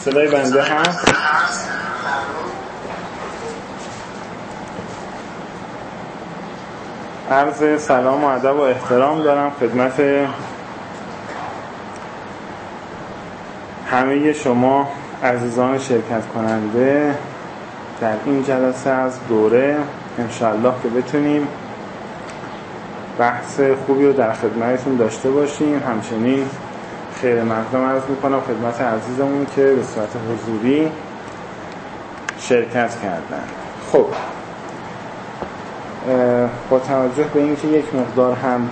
صدای بنده هست؟ عرض سلام و ادب و احترام دارم خدمت همه شما عزیزان شرکت کننده در این جلسه از دوره. انشاءالله که بتونیم بحث خوبی رو در خدمتتون داشته باشیم. همچنین خیر مقدم عرض میکنم خدمت عزیزمون که به صورت حضوری شرکت کردن. خب با توجه به اینکه یک مقدار هم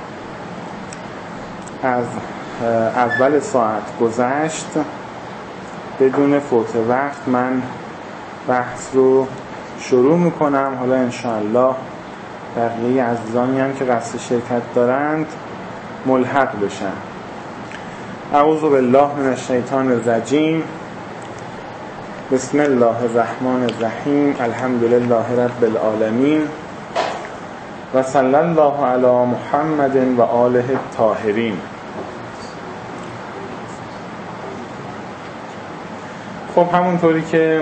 از اول ساعت گذشت، بدون فوت وقت من بحث رو شروع میکنم. حالا انشاءالله بقیه عزیزانی هم که قصد شرکت دارند ملحق بشن. اعوذ بالله من الشیطان الرجیم. بسم الله الرحمن الرحیم. الحمد لله رب العالمین و صلی الله علی محمد و آله الطاهرین. خب همونطوری که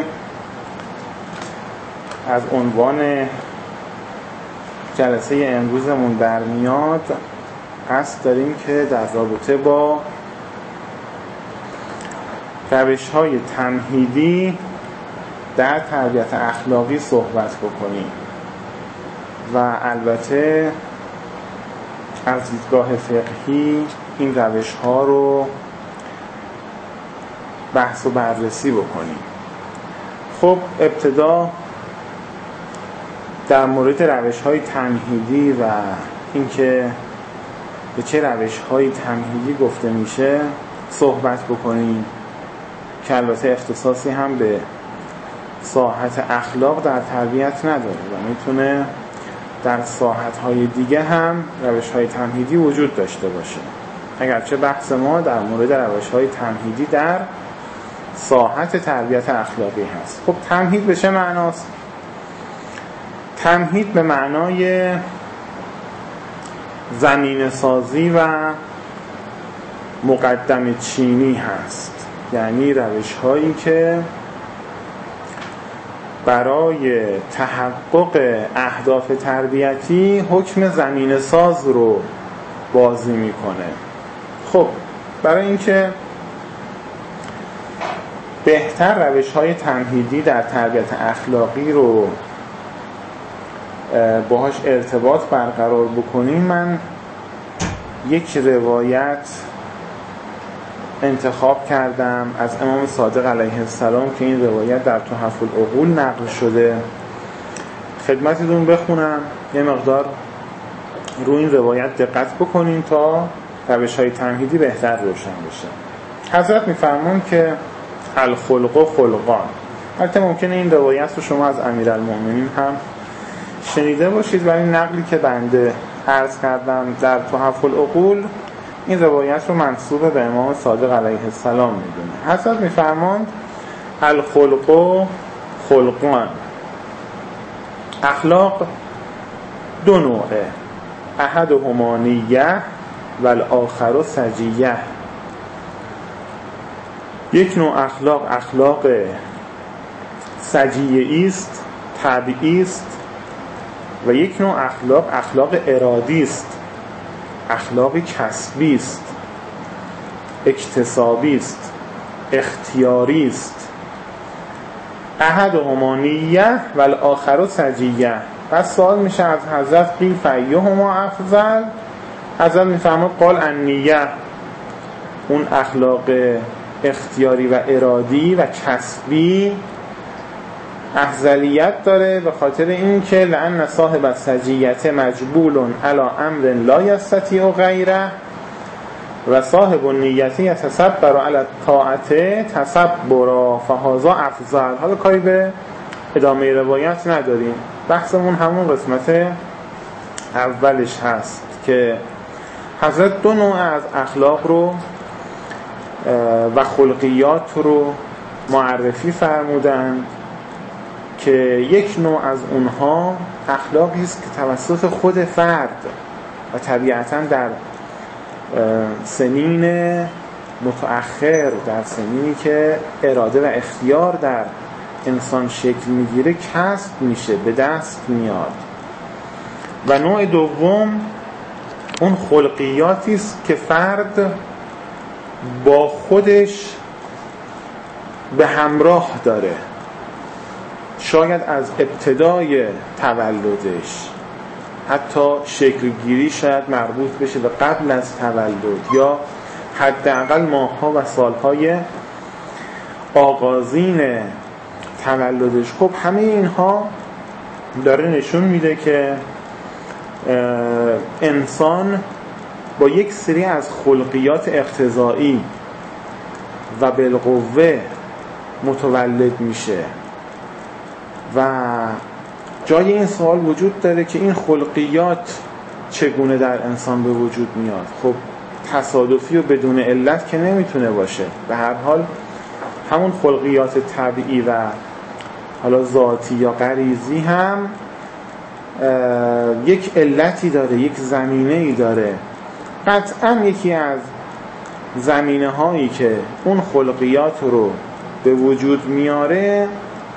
از عنوان جلسه امروزمون در میاد، قصد داریم که در رابطه با روش‌های تمهیدی در تربیت اخلاقی صحبت بکنیم و البته از دیدگاه فقهی این روش‌ها رو بحث و بررسی بکنیم. خب ابتدا در مورد روش‌های تمهیدی و اینکه به چه روش‌های تمهیدی گفته میشه صحبت بکنیم که البته اختصاصی هم به ساحت اخلاق در تربیت نداره و میتونه در ساحت‌های دیگه هم روش‌های تمهیدی وجود داشته باشه، اگرچه بحث ما در مورد روش‌های تمهیدی در ساحت تربیت اخلاقی هست. خب تمهید به چه معناست؟ تمهید به معنای زمینه سازی و مقدمه چینی هست، یعنی روش هایی که برای تحقق اهداف تربیتی حکم زمینه ساز رو بازی میکنه. خب برای اینکه بهتر روش های تمهیدی در تربیت اخلاقی رو باهاش ارتباط برقرار بکنیم، من یک روایت انتخاب کردم از امام صادق علیه السلام که این روایت در تحف العقول نقل شده. خدمتتون بخونم، یه مقدار رو این روایت دقت بکنین تا روش‌های تمهیدی بهتر روشن بشه. حضرت می‌فرمون که الخلق خلقان. البته ممکنه این روایت رو شما از امیرالمؤمنین هم شنیده باشید، ولی نقلی که بنده عرض کردم در تحف العقول این روایت رو منسوب به امام صادق علیه السلام میدونه. حضرت میفرماند الخلق خلقان. اخلاق دو نوعه، احدهما نیه و الاخر سجیه. یک نوع اخلاق سجیه است، طبیعی است، و یک نوع اخلاق ارادی است، اخلاق کسبی است، اکتسابی است، اختیاری است. احدهما نیه و الاخر سجیه. پس سوال میشه از حضرت قیل فایهما افضل؟ حضرت میفرماد قال النیه. اون اخلاق اختیاری و ارادی و کسبی افضلیت داره، به خاطر اینکه لأن صاحب السجیت مجبول علی امر لا یستطیع غیره و صاحب النیت یتصبر علی الطاعت تصبرا فهذا افضل. حالا کاری به ادامه روایت نداریم، بحثمون همون قسمت اولش هست که حضرت دو نوع از اخلاق رو و خلقیات رو معرفی فرمودند که یک نوع از اونها اخلاقی است که توسط خود فرد و طبیعتاً در سنین متأخر، در سنینی که اراده و اختیار در انسان شکل میگیره کسب میشه، به دست میاد. و نوع دوم اون خلقیاتی است که فرد با خودش به همراه داره، شاید از ابتدای تولدش، حتی شکلگیری شاید مربوط بشه به قبل از تولد یا حداقل ماه‌ها و سال‌های آغازین تولدش. خب همه اینها داره نشون میده که انسان با یک سری از خلقیات اقتضایی و بالقوه متولد میشه و جای این سوال وجود داره که این خلقیات چگونه در انسان به وجود میاد. خب تصادفی و بدون علت که نمیتونه باشه، به هر حال همون خلقیات طبیعی و حالا ذاتی یا غریزی هم یک علتی داره، یک زمینه‌ای داره. قطعا یکی از زمینه هایی که اون خلقیات رو به وجود میاره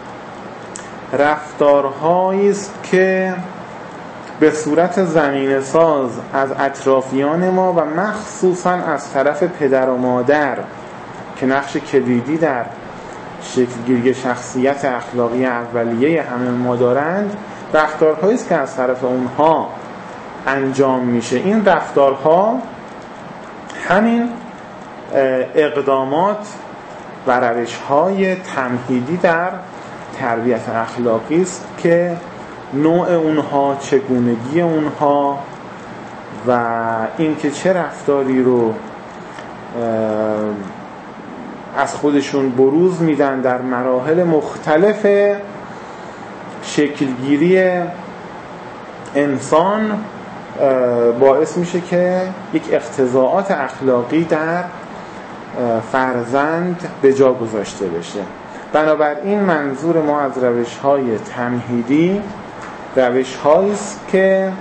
رفتارهایی است که به صورت زمینه ساز از اطرافیان ما و مخصوصا از طرف پدر و مادر که نقش کلیدی در شکلگیری شخصیت اخلاقی اولیه همه ما دارند، رفتارهایی است که از طرف اونها انجام میشه. این رفتارها همین اقدامات و روش‌های تمهیدی در تربیت اخلاقی است که نوع اونها، چگونگی اونها و اینکه چه رفتاری رو از خودشون بروز میدن در مراحل مختلف شکلگیری انسان باعث میشه که یک اقتضاعات اخلاقی در فرزند به جا گذاشته بشه. بنابراین منظور ما از روش‌های تمهیدی روش‌هایی است که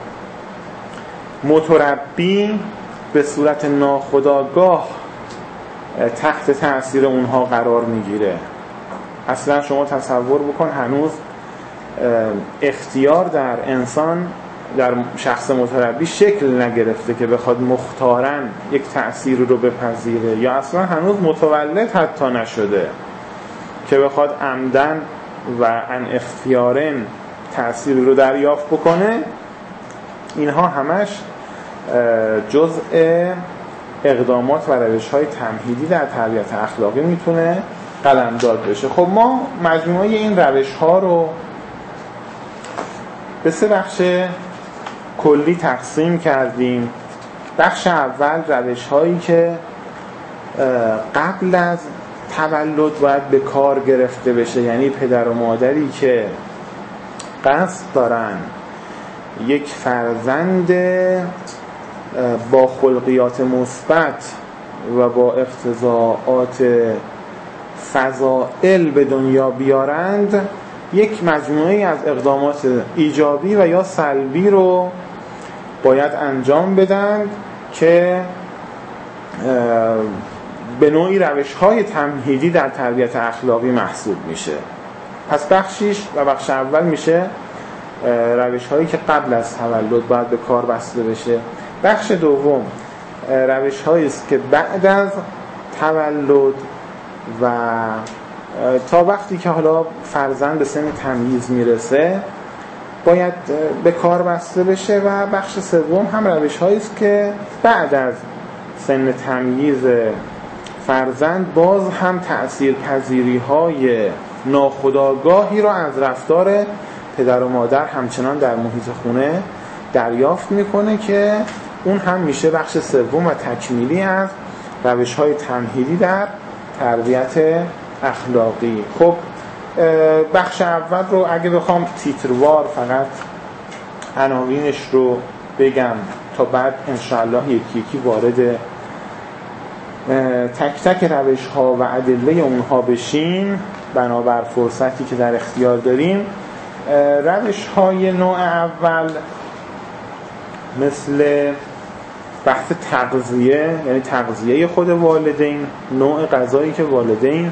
متربی به صورت ناخودآگاه تحت تأثیر اونها قرار میگیره. اصلا شما تصور بکن هنوز اختیار در انسان، در شخص متربی شکل نگرفته که بخواد مختاراً یک تأثیر رو بپذیره، یا اصلا هنوز متولد حتی نشده که بخواد عمدن و عن اختیارن تأثیر رو دریافت بکنه. اینها همش جزء اقدامات و روش‌های تمهیدی در تربیت اخلاقی میتونه قلمداد بشه. خب ما مجموعه این روش‌ها رو به 3 بخش کلی تقسیم کردیم. بخش اول روش‌هایی که قبل از تولد باید به کار گرفته بشه، یعنی پدر و مادری که قصد دارن یک فرزند با خلقیات مثبت و با اقتضاعات فضائل به دنیا بیارند، یک مجموعه از اقدامات ایجابی و یا سلبی رو باید انجام بدن که به نوعی روش‌های تمهیدی در تربیت اخلاقی محسوب میشه. پس بخشیش و بخش اول میشه روش‌هایی که قبل از تولد باید به کار بسته بشه. بخش دوم روش‌هایی است که بعد از تولد و تا وقتی که حالا فرزند به سن تمییز میرسه باید به کار بسته بشه. و بخش سوم هم روش‌هایی است که بعد از سن تمییز فرزند باز هم تأثیرپذیری‌های ناخودآگاهی رو از رفتار پدر و مادر همچنان در محیط خونه دریافت میکنه که اون هم میشه بخش سوم و تکمیلی از روش‌های تمهیدی در تربیت اخلاقی. خب بخش اول رو اگه بخوام تیتروار فقط عناوینش رو بگم تا بعد انشاءالله یکی یکی وارد تک تک روش‌ها و ادله اونها بشیم بنابر فرصتی که در اختیار داریم. روش‌های نوع اول مثل بحث تغذیه، یعنی تغذیه خود والدین، نوع غذایی که والدین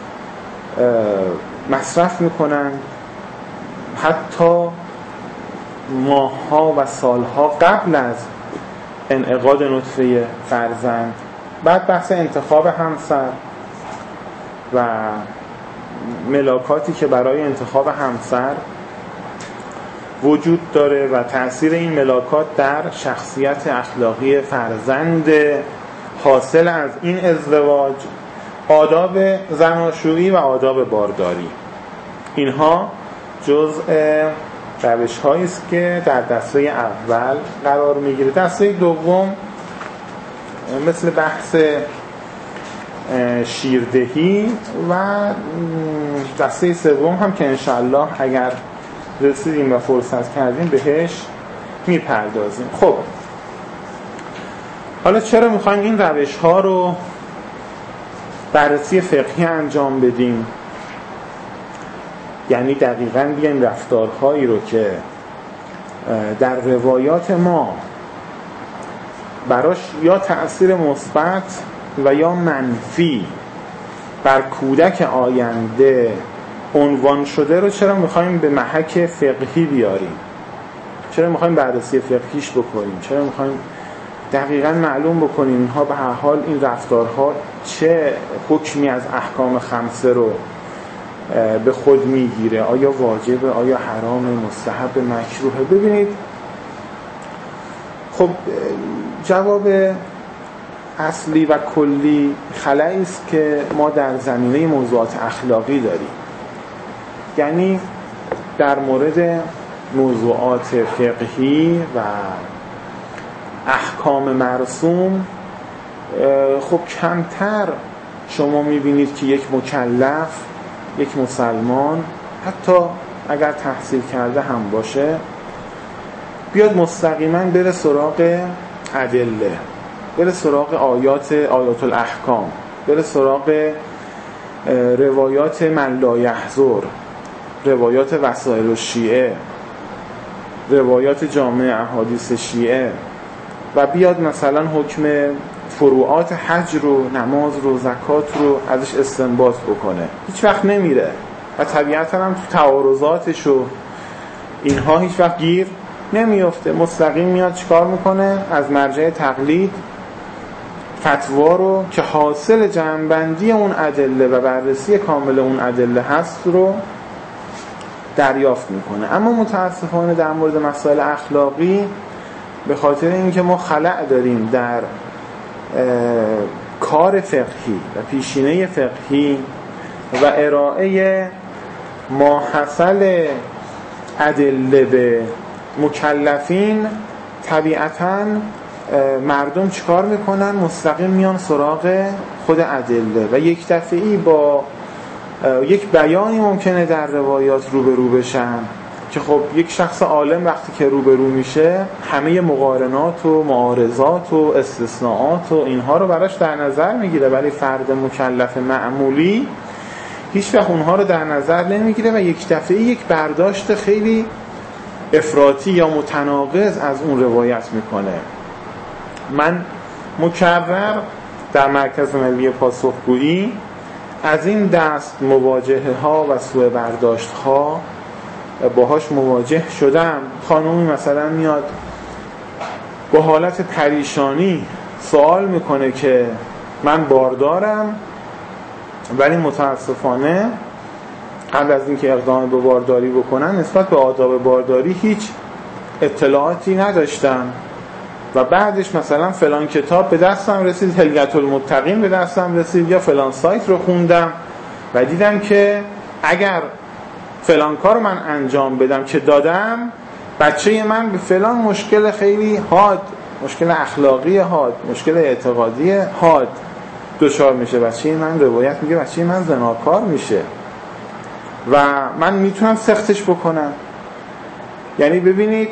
مصرف میکنن حتی ماه‌ها و سال‌ها قبل از انعقاد نطفه فرزند. بعد بحث انتخاب همسر و ملاکاتی که برای انتخاب همسر وجود داره و تأثیر این ملاکات در شخصیت اخلاقی فرزند حاصل از این ازدواج، آداب زناشویی و آداب بارداری. اینها جزء روش‌هایی است که در دسته اول قرار میگیره. دسته دوم مثل بحث شیردهی و دسته سوم هم که انشالله اگر رسیدیم و فرصت کردیم بهش میپردازیم. خب حالا چرا میخوایم این روش ها رو بررسی فقهی انجام بدیم؟ یعنی دقیقاً بیایم رفتارهایی رو که در روایات ما براش یا تأثیر مثبت و یا منفی بر کودک آینده عنوان شده رو چرا میخوایم به محک فقهی بیاریم؟ چرا میخوایم بررسی فقهیش بکنیم؟ چرا میخوایم دقیقاً معلوم بکنیم اینها به هر حال این رفتارها چه حکمی از احکام خمسه رو به خود میگیره؟ آیا واجبه؟ آیا حرامه؟ مستحب؟ مکروهه؟ ببینید خب جواب اصلی و کلی خلایی است که ما در زمینه موضوعات اخلاقی داریم. یعنی در مورد موضوعات فقهی و احکام مرسوم خب کمتر شما میبینید که یک مکلف، یک مسلمان، حتی اگر تحصیل کرده هم باشه، بیاد مستقیما بره سراغ ادله، بره سراغ آیات الاحکام، بره سراغ روایات من لا یحضر، روایات وسائل الشیعه، روایات جامع احادیث شیعه و بیاد مثلا حکم فروعات حج رو، نماز رو، زکات رو ازش استنباط بکنه. هیچ وقت نمیره و طبیعتا هم تو تعارضاتش و اینها هیچ وقت گیر نمیفته. مستقیم میاد چیکار میکنه؟ از مرجع تقلید فتوا رو که حاصل جمع‌بندی اون ادله و بررسی کامل اون ادله هست رو دریافت میکنه. اما متاسفانه در مورد مسائل اخلاقی به خاطر اینکه ما خلأ داریم در کار فقهی و پیشینه فقهی و ارائه ماحصل ادله به مکلفین، طبیعتاً مردم چیکار میکنن؟ مستقیم میان سراغ خود ادله و یک دفعی با یک بیانی ممکنه در روایات روبرو بشن که خب یک شخص عالم وقتی که روبرو میشه همه مقارنات و معارضات و استثناءات و اینها رو براش در نظر میگیره، ولی فرد مکلف معمولی هیچ وقت اونها رو در نظر نمیگیره و یک دفعه یک برداشت خیلی افراطی یا متناقض از اون روایت میکنه. من مکرر در مرکز ملی پاسخگویی از این دست مواجهه ها و سوء برداشت ها باهاش مواجه شدم. خانومی مثلا میاد با حالت پریشانی سوال میکنه که من باردارم ولی متاسفانه قبل از اینکه اقدام به بارداری بکنم نسبت به آداب بارداری هیچ اطلاعاتی نداشتم و بعدش مثلا فلان کتاب به دستم رسید، هلیت المتقین به دستم رسید یا فلان سایت رو خوندم و دیدم که اگر فلان کار من انجام بدم که دادم، بچه من به فلان مشکل خیلی حاد، مشکل اخلاقی حاد، مشکل اعتقادی حاد دچار میشه. بچه من روایت میگه بچه من زناکار میشه و من میتونم سختش بکنم. یعنی ببینید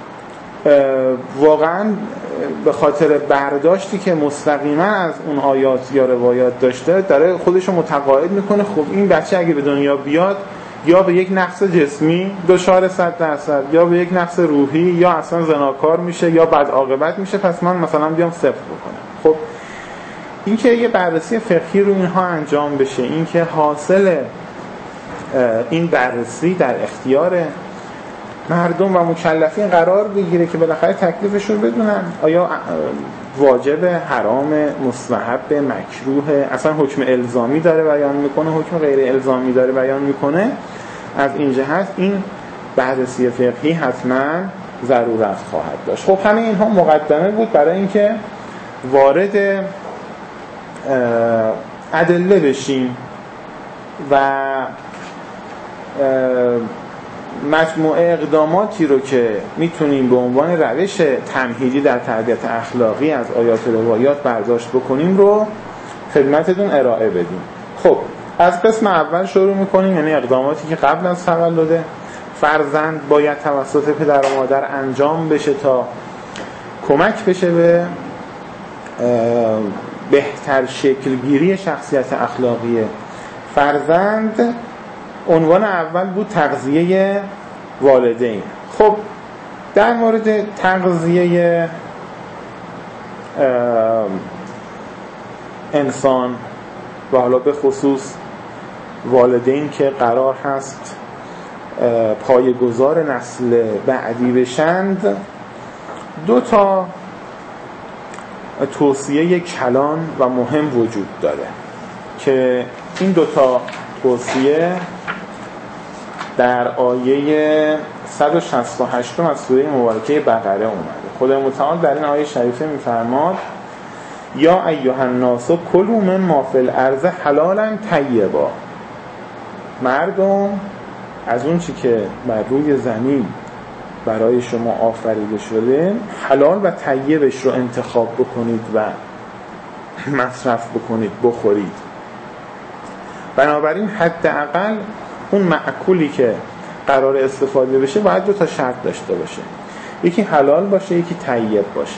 واقعا به خاطر برداشتی که مستقیما از اون آیات یا روایات داشته داره خودشو متقاعد میکنه خب این بچه اگه به دنیا بیاد یا به یک نقص جسمی دچار 100%، یا به یک نقص روحی، یا اصلا زناکار میشه یا بد عاقبت میشه، پس من مثلا بیام صفر بکنم. خب این که یه بررسی فقهی رو اینها انجام بشه، این که حاصل این بررسی در اختیار مردم و مکلفین قرار بگیره که بالاخره تکلیفشون بدونن آیا واجب، حرام، مستحب، مکروه، اصلا حکم الزامی داره بیان میکنه، حکم غیر الزامی داره بیان میکنه. از این جهت این بررسی فقهی حتما ضرورت خواهد داشت. خب همه اینها مقدمه بود برای اینکه وارد ادله بشیم و مجموعه اقداماتی رو که میتونیم به عنوان روش تمهیدی در تربیت اخلاقی از آیات و روایات برداشت بکنیم رو خدمتتون ارائه بدیم. خب از قسم اول شروع میکنیم، یعنی اقداماتی که قبل از تولد فرزند باید توسط پدر و مادر انجام بشه تا کمک بشه به بهتر شکلگیری شخصیت اخلاقی فرزند. عنوان اول بود تغذیه والدین. خب در مورد تغذیه انسان و حالا به خصوص والدین که قرار هست پایه‌گذار نسل بعدی بشند، دو تا توصیه کلان و مهم وجود داره که این دو تا توصیه در آیه 168 از سوره مبارکه بقره اومده. خدای متعال در این آیه شریفه میفرماد یا ایها الناس کلوا مما فی الارض حلالا طیبا. مردم از اون چی که بر روی زمین برای شما آفریده شده حلال و طیبش رو انتخاب بکنید و مصرف بکنید، بخورید. بنابراین حداقل اون مأکولی که قرار استفاده بشه باید دو تا شرط داشته باشه، یکی حلال باشه، یکی طیب باشه.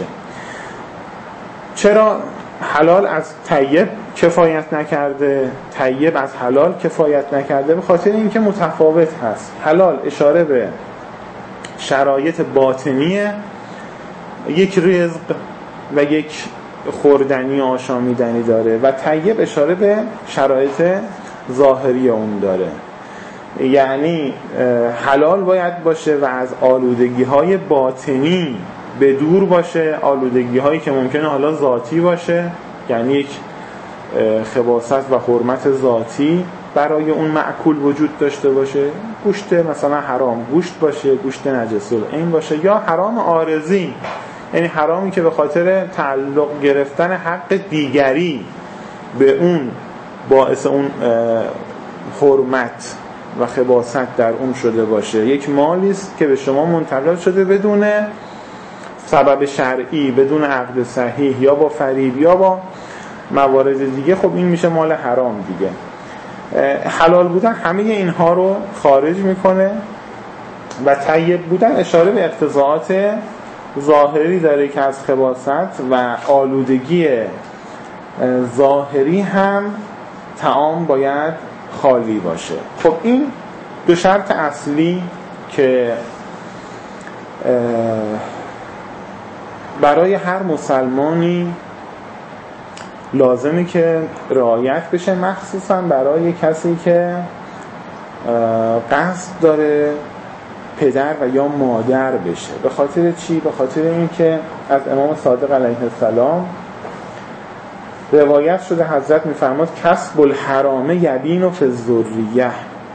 چرا حلال از طیب کفایت نکرده، طیب از حلال کفایت نکرده؟ به خاطر اینکه متفاوت هست. حلال اشاره به شرایط باطنی یک رزق و یک خوردنی آشامیدنی داره و طیب اشاره به شرایط ظاهری اون داره. یعنی حلال باید باشه و از آلودگی‌های باطنی به دور باشه، آلودگی‌هایی که ممکنه حالا ذاتی باشه، یعنی یک خباثت و حرمت ذاتی برای اون مأکول وجود داشته باشه، گوشت مثلا حرام گوشت باشه، گوشت نجس العین باشه، یا حرام عارضی، یعنی حرامی که به خاطر تعلق گرفتن حق دیگری به اون باعث اون حرمت و خباثت در اون شده باشه. یک مالی است که به شما منتقل شده بدون سبب شرعی، بدون عقد صحیح، یا با فریب یا با موارد دیگه. خب این میشه مال حرام دیگه. حلال بودن همه اینها رو خارج میکنه و طیب بودن اشاره به اقتضاعات ظاهری داره که از خباثت و آلودگی ظاهری هم طعام باید خالی باشه. خب این دو شرط اصلی که برای هر مسلمانی لازمه که رعایت بشه، مخصوصا برای کسی که قصد داره پدر و یا مادر بشه. به خاطر چی؟ به خاطر اینکه از امام صادق علیه السلام روایت شده حضرت میفرماد کسب الحرام یبین فی الذریه،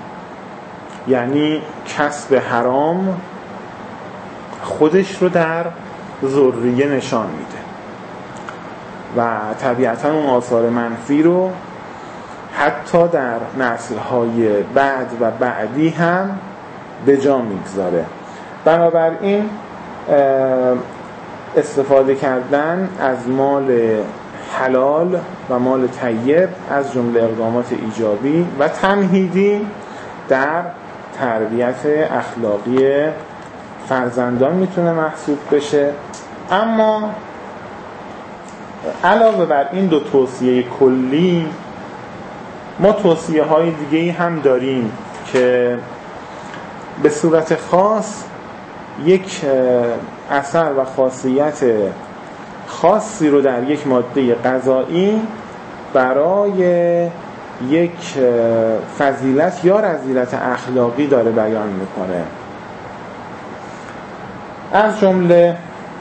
یعنی کسب حرام خودش رو در ذریه نشان میده و طبیعتاً اون آثار منفی رو حتی در نسل‌های بعد و بعدی هم به جا میگذاره. بنابراین استفاده کردن از مال حلال و مال طیب از جمله اقدامات ایجابی و تمهیدی در تربیت اخلاقی فرزندان میتونه محسوب بشه. اما علاوه بر این دو توصیه کلی ما توصیه های دیگه‌ای هم داریم که به صورت خاص یک اثر و خاصیت خاصی رو در یک ماده غذایی برای یک فضیلت یا رذیلت اخلاقی داره بیان میکنه. از جمله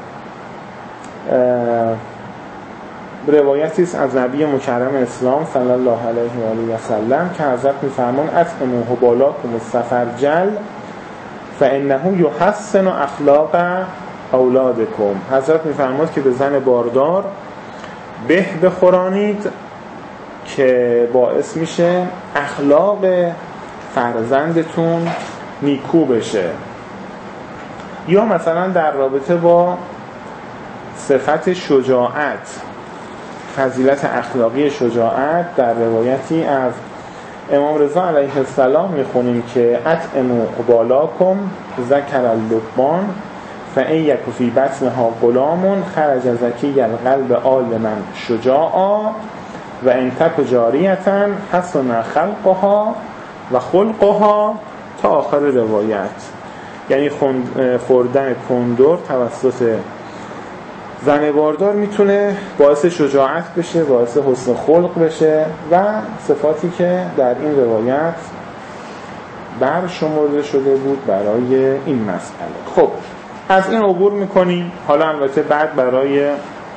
روایتی است از نبی مکرم اسلام صلی الله علیه و آله و سلم که حضرت می‌فرمایند اطعموا بالاکم السفرجل فانه یحسن اخلاق اولادکم. حضرت می‌فرمایند که به زن باردار به بخورانید که باعث میشه اخلاق فرزندتون نیکو بشه. یا مثلا در رابطه با صفت شجاعت، فضیلت اخلاقی شجاعت، در روایتی از امام رضا علیه السلام میخونیم که اطعموا بالاکم ذکر اللبان فان یک فی بطنها غلام خرج زکی القلب عالما شجاعا و ان تک جاریة حسن خلقها و خلقها تا آخر روایت. یعنی خوردن کندر توسط زن باردار میتونه باعث شجاعت بشه، باعث حسن خلق بشه و صفاتی که در این روایت برشمرده شده بود برای این مسئله. خب از این عبور میکنیم. حالا البته بعد برای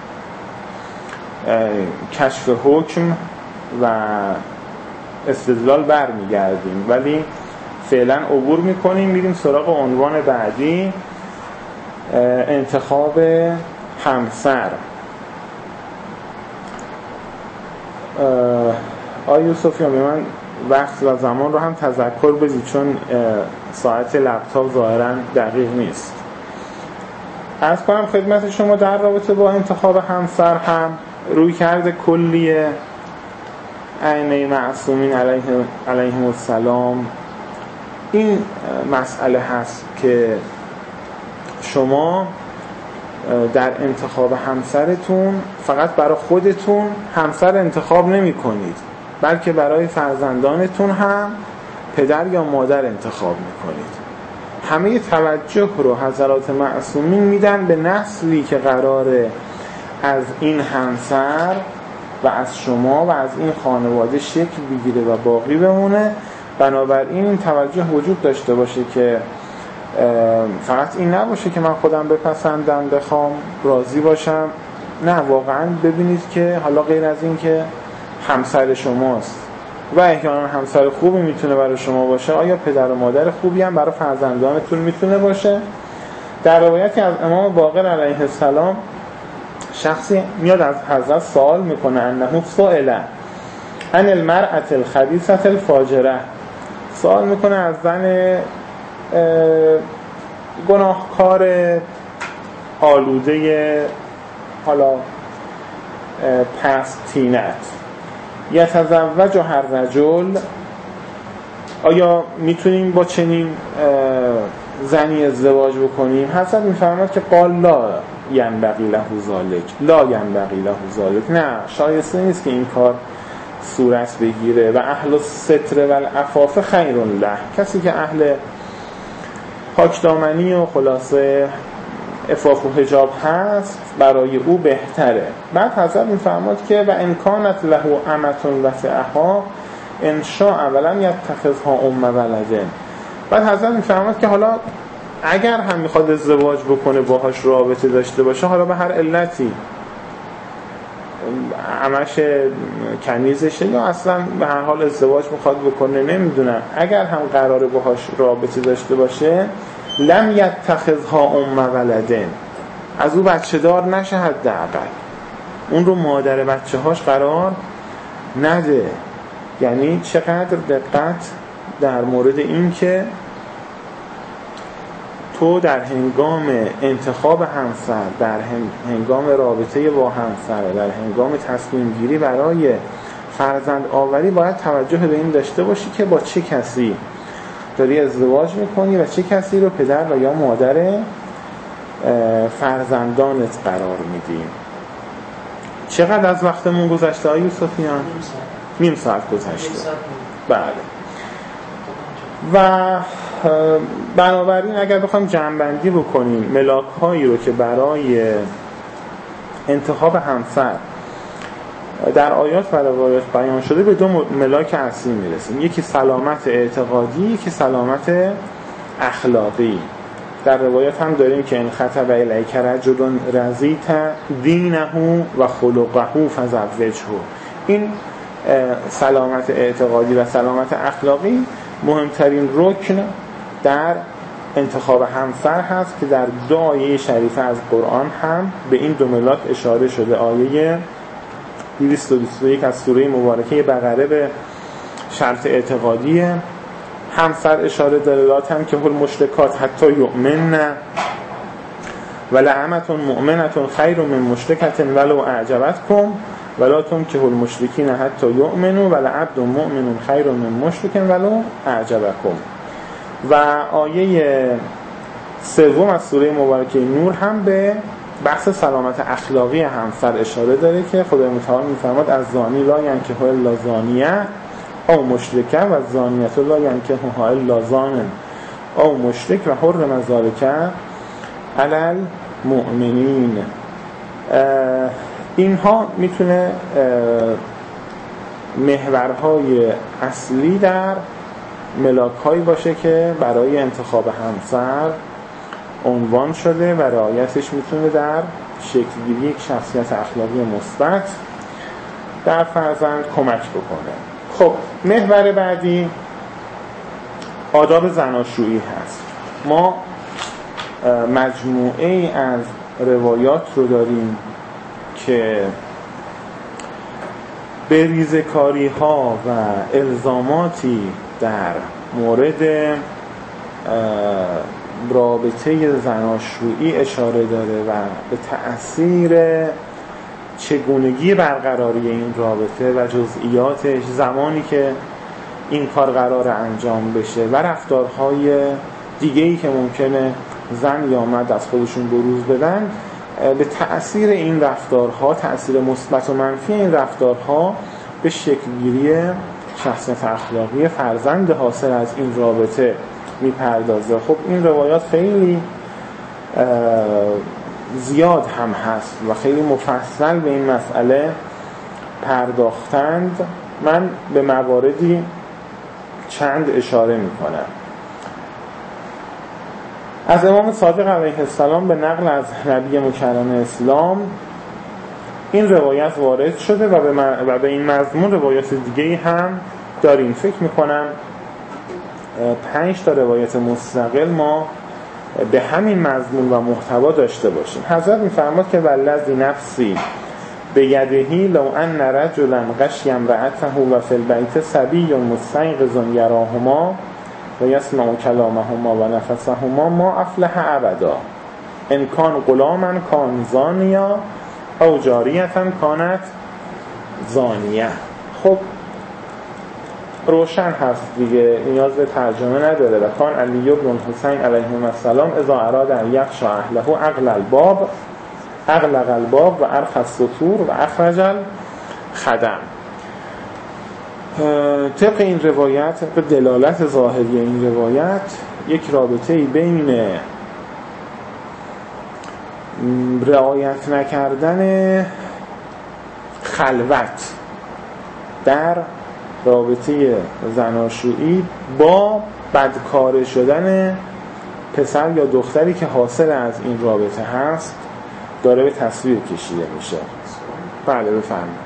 کشف حکم و استدلال برمیگردیم، ولی فعلا عبور میکنیم. میریم سراغ عنوان بعدی، انتخاب همسر. یوسفیان به من وقت و زمان رو هم تذکر بدید چون ساعت لپتاپ ظاهرا دقیق نیست. عرض کنم خدمت شما در رابطه با انتخاب همسر هم روی کرده کلی ائمه معصومین علیهم السلام این مسئله هست که شما در انتخاب همسرتون فقط برای خودتون همسر انتخاب نمی کنید، بلکه برای فرزندانتون هم پدر یا مادر انتخاب می کنید. همه توجه رو حضرات معصومین میدن به نسلی که قراره از این همسر و از شما و از این خانواده شکل بگیره و باقی بمونه. بنابراین این توجه وجود داشته باشه که فقط این نباشه که من خودم بپسندم بخوام راضی باشم، نه، واقعا ببینید که حالا غیر از این که همسر شماست و احیانا همسر خوبی میتونه برای شما باشه، آیا پدر و مادر خوبی هم برای فرزندانتون میتونه باشه؟ در روایتی از امام باقر علیه السلام شخصی میاد از حضرت سوال میکنه انه سئل عن المرأة الخبیثة الفاجره، سوال میکنه از زن گناهکار آلوده حالا پست طینت، یتزوج هر رجل، آیا میتونیم با چنین زنی ازدواج بکنیم؟ حضرت میفرماد که قال لا ینبغی له ذلک، لا ینبغی له ذلک، نه، شایسته نیست که این کار صورت بگیره. و اهل الستر و العفاف خیر له، کسی که اهل پاکدامنی و خلاصه عفاف و حجاب هست برای او بهتره. بعد حضرت میفرماد که و امکانت له امة وسعها ان شاء ولم یتخذها ام ولده. بعد حضرت میفرماد که حالا اگر هم میخواد ازدواج بکنه باهاش رابطه داشته باشه، حالا به هر علتی، عمش کنیزشه یا اصلا به هر حال ازدواج میخواد بکنه، نمیدونم، اگر هم قراره باهاش رابطه داشته باشه لم یتخذها ام ولده، از او بچه دار نشه، حداقل اون رو مادر بچه هاش قرار نده. یعنی چقدر دقت در مورد این که تو در هنگام انتخاب همسر، در هنگام رابطه با همسر، در هنگام تصمیم گیری برای فرزند آوری باید توجه به این داشته باشی که با چه کسی داری ازدواج میکنی و چه کسی رو پدر و یا مادر فرزندانت قرار میدی. چقدر از وقتمون گذشته آقای یوسفیان؟ نیم ساعت گذشته. بله. و بنابراین اگر بخوایم جمع‌بندی بکنیم ملاک هایی رو که برای انتخاب همسر در آیات و روایات بیان شده به دو ملاک اصلی میرسیم. یکی سلامت اعتقادی، یکی سلامت اخلاقی. در روایات هم داریم که ان خطب الیک رجل رضیت دینه و خلقه فزوجه. این سلامت اعتقادی و سلامت اخلاقی مهمترین رکن در انتخاب همسر هست که در دو آیه شریفه از قرآن هم به این دو ملاک اشاره شده. آیه 221 از سوره مبارکه بقره به شرط اعتقادی همسر اشاره داره، لا تنکحوا المشرکات حتی یؤمنن ولأمة مؤمنة خیر من مشرکة ولو اعجبتکم ولا تنکحوا المشرکین حتی یؤمنوا ولعبد مؤمن خیر من مشرک ولو اعجبکم. و آیه سوم از سوره مبارکه نور هم به بحث سلامت اخلاقی همسر اشاره داره که خدای متعال می‌فرماد از زانی لا ینکح الا زانیه او مشرکه و زانیه لا ینکحها الا زان او مشرک و حرم ذلک علی المؤمنین. اینها میتونه محورهای اصلی در ملاک‌هایی باشه که برای انتخاب همسر عنوان شده و رعایتش میتونه در شکل‌گیری یک شخصیت اخلاقی مثبت در فرزند کمک بکنه. خب محور بعدی آداب زناشویی هست. ما مجموعه ای از روایات رو داریم که به ریزکاری ها و الزاماتی در مورد رابطه زناشویی اشاره داره و به تأثیر چگونگی برقراری این رابطه و جزئیاتش، زمانی که این کار قرار انجام بشه و رفتارهای دیگه‌ای که ممکنه زن یا مرد از خودشون بروز بدن، به تأثیر این رفتارها، تأثیر مثبت و منفی این رفتارها به شکلگیری شخصیت اخلاقی فرزند حاصل از این رابطه میپردازه. خب این روایات خیلی زیاد هم هست و خیلی مفصل به این مسئله پرداختند. من به مواردی چند اشاره میکنم. از امام صادق علیه السلام به نقل از نبی مکرم اسلام این روایت وارد شده و به این مضمون روایات دیگه‌ای هم داریم. فکر میکنم 5 تا روایت مستقل ما به همین مضمون و محتوا داشته باشیم. حضرت میفرماد که والذی نفسی بیدهی لو ان رجلا غشی امرأته و فی البیت صبی مستیقظ یراهما و یسمع کلامهما و نفسهما ما افلح ابدا ان کان غلاما کان زانیا او جاریه کانت زانیه. خب روشن هست دیگه، نیاز به ترجمه نداره. و کان علی بن الحسین علیهم السلام اذا اراد ان یخشى اهله اغلق الباب و ارخى الستور و اخرج الخدم. طبق این روایت، به دلالت ظاهری این روایت، یک رابطه بین رعایت نکردن خلوت در رابطه زناشویی با بدکار شدن پسر یا دختری که حاصل از این رابطه هست داره به تصویر کشیده میشه. بله بفرمایید.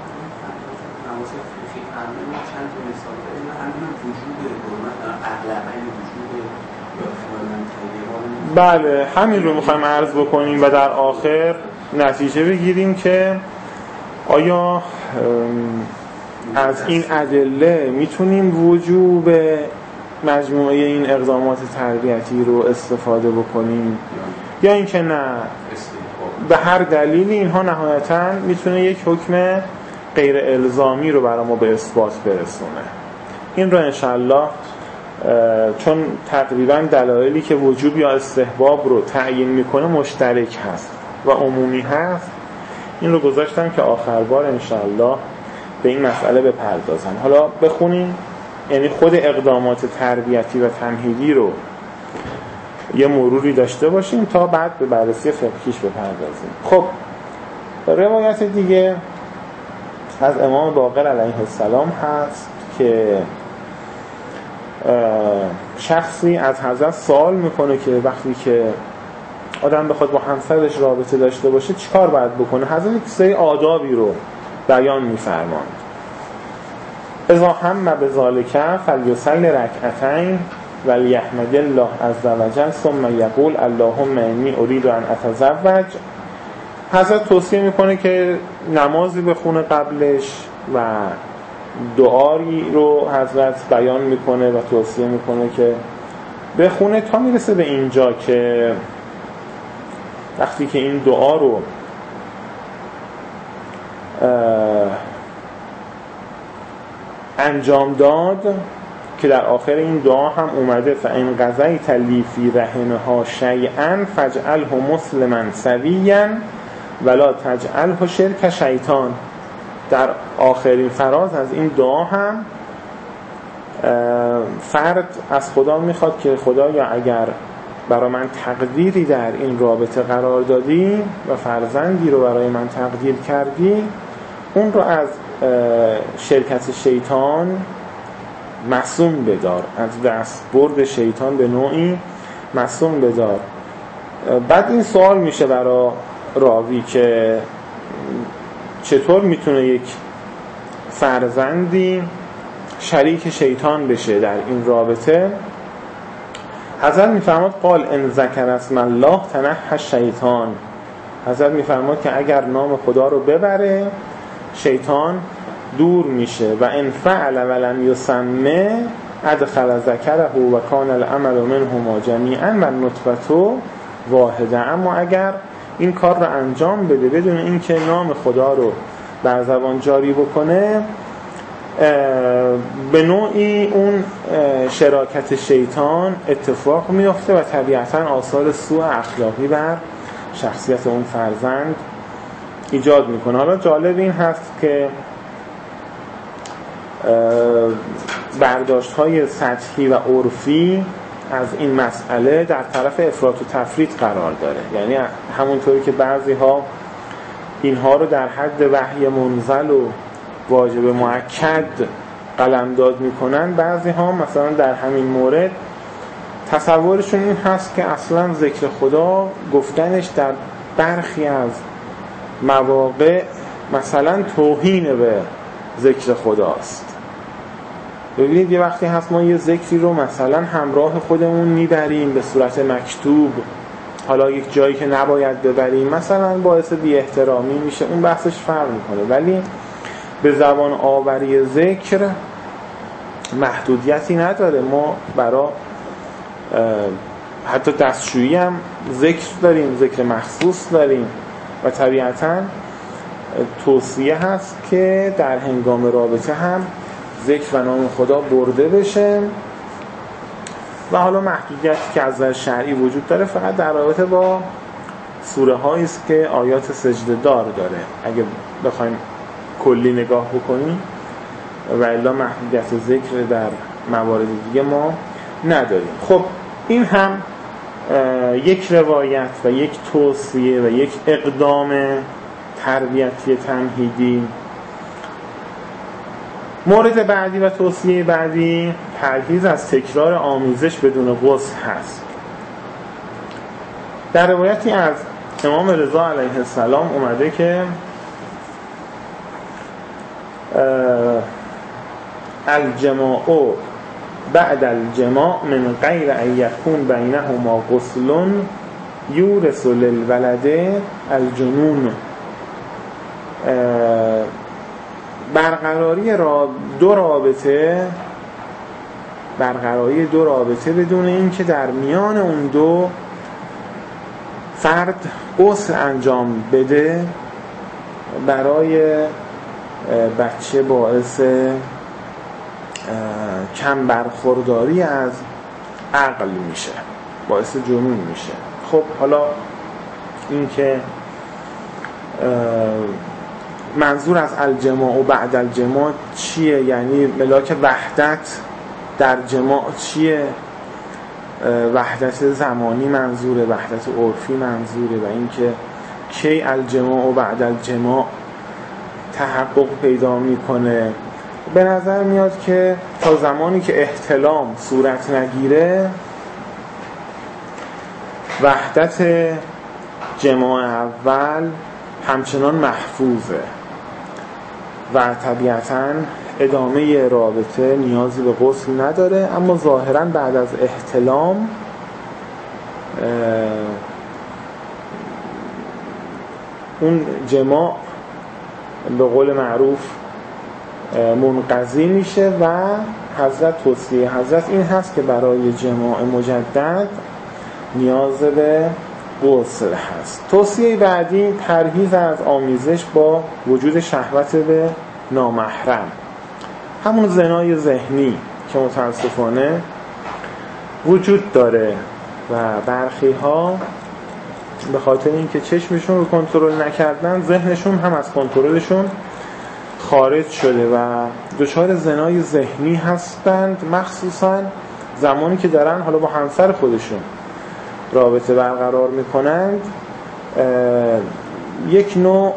بله همین رو میخوایم عرض بکنیم و در آخر نتیجه بگیریم که آیا از این ادله میتونیم وجوب مجموعه این اقدامات تربیتی رو استفاده بکنیم یا اینکه نه، به هر دلیلی اینها نهایتاً میتونه یک حکم غیر الزامی رو برای ما به اثبات برسونه. این رو انشالله چون تقریباً دلایلی که وجوب یا استحباب رو تعیین میکنه مشترک هست و عمومی هست، این رو گذاشتم که آخر بار انشالله به این مسئله بپردازن. حالا بخونیم یعنی خود اقدامات تربیتی و تمهیدی رو یه مروری داشته باشیم تا بعد به بررسی فقهیش بپردازیم. خب روایت دیگه از امام باقر علیه السلام هست که شخصی از حضرت سوال میکنه که وقتی که آدم بخواد با همسرش رابطه داشته باشه چیکار باید بکنه. حضرت یک سری آدابی رو بیان میفرماند. اذا هم بذالک فلیصلی رکعتین ولیحمد الله عز وجل ثم یقول اللهم انی اريد ان اتزوج. حضرت توصیه میکنه که نمازی بخونه قبلش و دعایی رو حضرت بیان میکنه و توصیه میکنه که بخونه تا میرسه به اینجا که وقتی که این دعا رو انجام داد که در آخر این دعا هم اومده فإن قضیت لی فی رحمها شیئا فاجعله مسلما سویا ولا تجعله شرک شیطان. در آخرین فراز از این دعا هم فرد از خدا میخواد که خدایا اگر برای من تقدیری در این رابطه قرار دادی و فرزندی رو برای من تقدیر کردی اون رو از شرکت شیطان معصوم بدار، از دست برد شیطان به نوعی معصوم بدار. بعد این سوال میشه برای راوی که چطور میتونه یک فرزندی شریک شیطان بشه در این رابطه. حضرت میفرماد قال ان ذکر اسم الله تنحى الشیطان. حضرت میفرماد که اگر نام خدا رو ببره شیطان دور میشه و ان فعل ولم یسمع ادخل ذکره و کان العمل منهما جمیعا و النطفه واحده. اما اگر این کار رو انجام بده بدون اینکه نام خدا رو بر زبان جاری بکنه به نوعی اون شراکت شیطان اتفاق میفته و طبیعتاً آثار سوء اخلاقی بر شخصیت اون فرزند ایجاد میکنه. حالا جالب این هست که برداشت‌های سطحی و عرفی از این مسئله در طرف افراط و تفریط قرار داره. یعنی همونطوری که بعضی‌ها اینها رو در حد وحی منزل و واجب مؤکد قلمداد میکنن، بعضی‌ها مثلا در همین مورد تصورشون این هست که اصلا ذکر خدا گفتنش در برخی از مواقع مثلا توهین به ذکر خداست. ببینید یه وقتی هست ما یه ذکری رو مثلا همراه خودمون میبریم به صورت مکتوب، حالا یک جایی که نباید ببریم مثلا باعث بی احترامی میشه، اون بحثش فرق میکنه. ولی به زبان آوری ذکر محدودیتی نداره. ما برای حتی دستشویی هم ذکر داریم، ذکر مخصوص داریم و طبیعتاً توصیه هست که در هنگام رابطه هم ذکر و نام خدا برده بشه. و حالا محدودیتی که از نظر شرعی وجود داره فقط در رابطه با سوره هایی است که آیات سجده دار داره اگه بخوایم کلی نگاه بکنیم، و الا محدودیت ذکر در موارد دیگه ما نداریم. خب این هم یک روایت و یک توصیه و یک اقدام تربیتی تمهیدی. مورد بعدی و توصیه بعدی پرهیز از تکرار آمیزش بدون غسل هست. در روایتی از امام رضا علیه السلام اومده که الجماع بعد الجماع من غیر ان یکون بینهما غسل یورث للولد الجنون. برقراری دو رابطه بدون اینکه در میان اون دو فرد غسل انجام بده برای بچه باعث کم برخورداری از عقل میشه، باعث جنون میشه. خب حالا این که منظور از الجماع و بعد الجماع چیه؟ یعنی ملاک وحدت در جماع چیه، وحدت زمانی منظوره، وحدت عرفی منظوره و اینکه کی الجماع و بعد الجماع تحقق پیدا میکنه. به نظر میاد که تا زمانی که احتلام صورت نگیره وحدت جماع اول همچنان محفوظه و طبیعتاً ادامه رابطه نیازی به غسل نداره، اما ظاهراً بعد از احتلام اون جماع به قول معروف منقضی میشه و توصیه حضرت این هست که برای جماع مجدد نیاز به غسل هست. توصیه بعدی پرهیز از آمیزش با وجود شهوت به نامحرم، همون زنای ذهنی که متاسفانه وجود داره و برخی ها به خاطر اینکه چشمشون رو کنترل نکردن ذهنشون هم از کنترلشون خارج شده و دچار زنای ذهنی هستند، مخصوصا زمانی که دارن حالا با همسر خودشون رابطه برقرار میکنند. یک نوع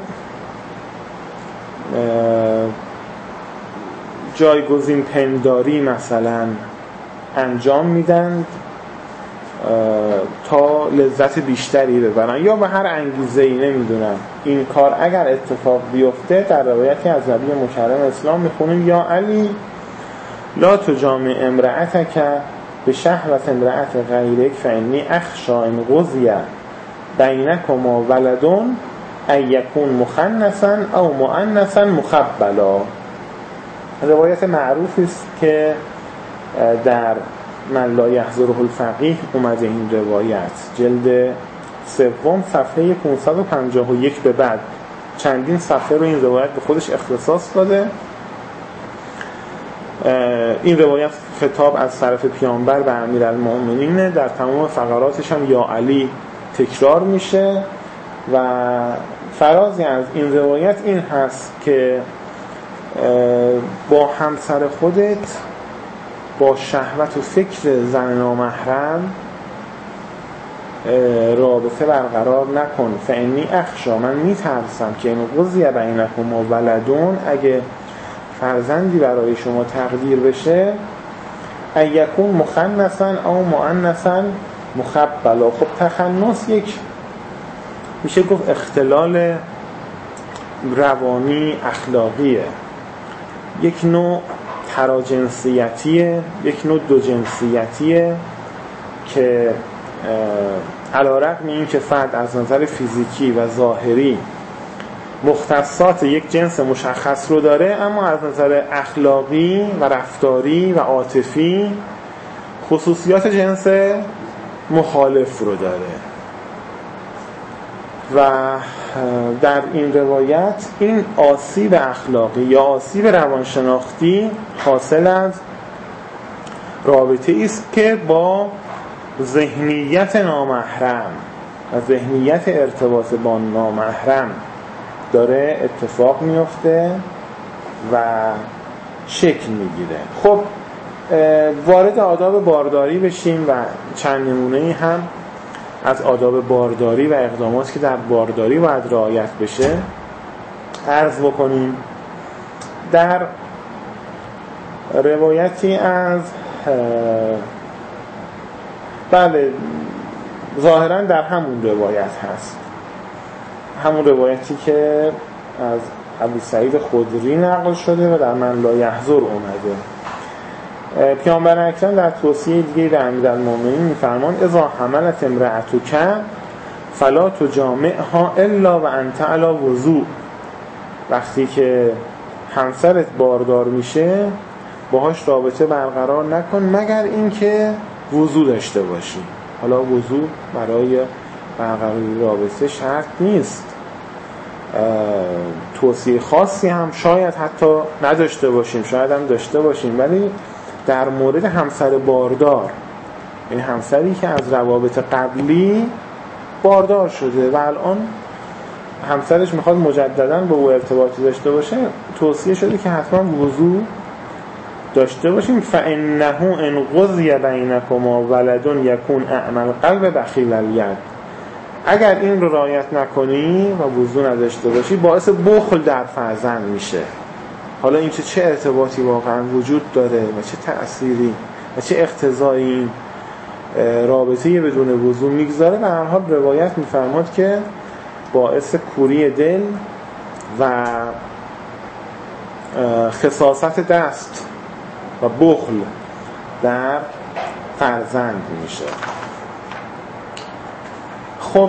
جایگزین پنداری مثلا انجام میدن تا لذت بیشتری ببرن یا به هر انگیزه‌ای، نمیدونم. این کار اگر اتفاق بیفته در روایتی از نبی مکرم اسلام میخونیم یا علی لا تجامع امرأتک به شهوت امرأت غیرک فانی اخشی ان قضی بینکما ولد ان یکون مخنثا او مؤنثا مخبلا. روایت معروفی است که در من لا یحضره الفقیه اومده این روایت، جلد 3 صفحه 551 به بعد چندین صفحه رو این روایت به خودش اختصاص داده. این روایت خطاب از طرف پیامبر به امیرالمؤمنین، در تمام فقراتش هم یا علی تکرار میشه و فرازی از این روایت این هست که با همسر خودت با شهوت و فکر زن نامحرم رابطه برقرار نکن. فانی اخشی، من میترسم که این قضیه بینکما ولدون، اگه فرزندی برای شما تقدیر بشه، یکون مخنثا او مؤنثا مخبلا. خب تخنث یک میشه گفت اختلال روانی اخلاقیه، یک نوع تراجنسیتیه، یک نوع دو جنسیتیه که علی‌رغم این که فرد از نظر فیزیکی و ظاهری مختصات یک جنس مشخص رو داره، اما از نظر اخلاقی و رفتاری و عاطفی خصوصیات جنس مخالف رو داره. و در این روایت این آسیب اخلاقی یا آسیب روانشناختی حاصل از رابطه است که با ذهنیت نامحرم و ذهنیت ارتباط با نامحرم داره اتفاق میفته و شکل میگیره. خب وارد آداب بارداری بشیم و چند نمونه‌ای هم از آداب بارداری و اقداماتی که در بارداری باید رعایت بشه عرض بکنیم. در روایتی از بله ظاهرا در همون روایت هست، همون روایتی که از ابو سعید خدری نقل شده و در من لا یحضر اومده. پیامبر اکرم در توصیه دیگه به امیرالمؤمنین میفرمان اذا حملت امرأتک فلا تجامعها الا وانت علی وضوء. وقتی که همسرت باردار میشه باهاش رابطه برقرار نکن مگر اینکه وضو داشته باشی. حالا وضو برای برقراری رابطه شرط نیست، توصیه خاصی هم شاید حتی نداشته باشیم، شاید هم داشته باشیم، ولی در مورد همسر باردار، یعنی همسری که از روابط قبلی باردار شده و الان همسرش میخواد مجددا با او ارتباطی داشته باشه، توصیه شده که حتما وضو داشته باشیم. فانه ان قضی بینکما ولد یکون اعمی القلب بخیل الید. اگر این رو رعایت نکنی و وضو نداشته باشی باعث بخل در فرزند میشه. حالا این چه ارتباطی واقعا وجود داره و چه تأثیری و چه اقتضایی رابطه‌ای بدون وضو میگذاره، به هر حال روایت میفرماد که باعث کوری دل و خساست دست و بخل در فرزند میشه. خب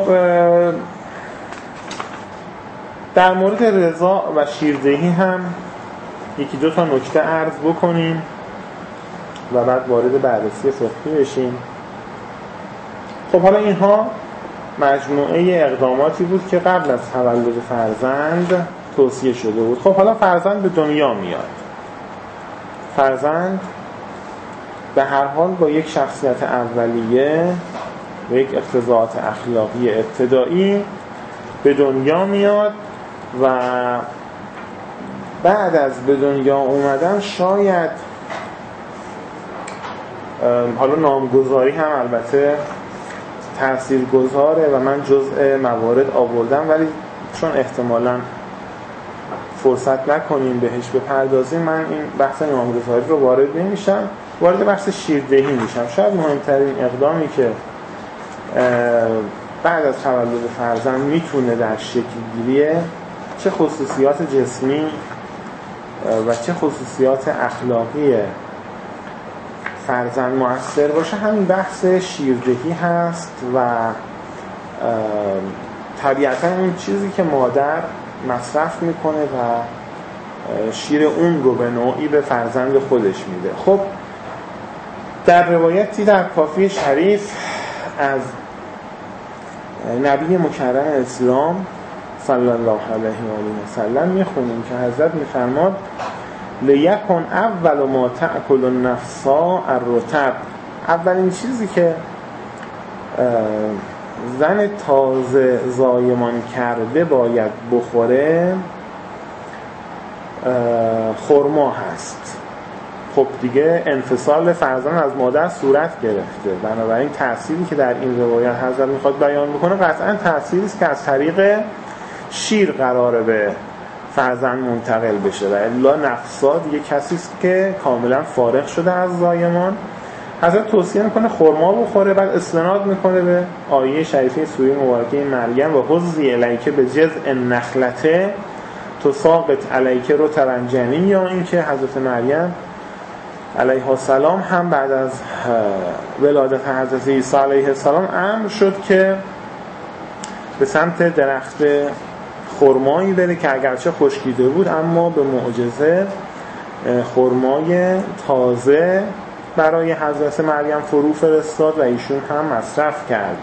در مورد رضا و شیردهی هم یکی دو تا نکته عرض بکنیم و بعد وارد بررسی فقهی بشیم. خب حالا اینها مجموعه اقداماتی بود که قبل از تولد فرزند توصیه شده بود. خب حالا فرزند به دنیا میاد. فرزند به هر حال با یک شخصیت اولیه و یک اقتضاعات اخلاقی ابتدایی به دنیا میاد و بعد از به دنیا اومدن شاید حالا نامگذاری هم البته تاثیرگذاره و من جزء موارد آوردم، ولی چون احتمالاً فرصت نکنیم بهش بپردازیم من این بحث نامگذاری رو وارد نمیشم، وارد بحث شیردهی میشم. شاید مهمترین اقدامی که بعد از تولد فرزند میتونه در شکل گیری چه خصوصیات جسمی و چه خصوصیات اخلاقی فرزند مؤثر باشه همین بحث شیردهی هست و طبیعتا اون چیزی که مادر مصرف میکنه و شیر اون رو به نوعی به فرزند خودش میده. خب در روایتی در کافی شریف از نبی مکرم اسلام صلی الله علیه و آله و سلم میخونیم که حضرت میفرماد لیکن اول ما تأکل النفسا الرطب. اولین چیزی که زن تازه زایمان کرده باید بخوره خرما هست. خب دیگه انفصال فرزند از مادر صورت گرفته، بنابراین تأثیری که در این روایت حضرت میخواد بیان بکنه قطعا تأثیری است که از طریق شیر قراره به فرزند منتقل بشه و الا نفسا دیگه کسی است که کاملا فارغ شده از زایمان. حضرت توصیه میکنه خرما بخوره، بعد استناد میکنه به آیه شریفه سوره مبارکه مریم و حظی الیک به جذع النخلة تساقط الیک رطبا جنیا، این که حضرت مریم علیه السلام هم بعد از ولادت حضرت عیسی علیه السلام امر شد که به سمت درخت خرمایی بره که اگرچه خشکیده بود اما به معجزه خرمای تازه برای حضرت مریم فرو فرستاد و ایشون هم مصرف کرد.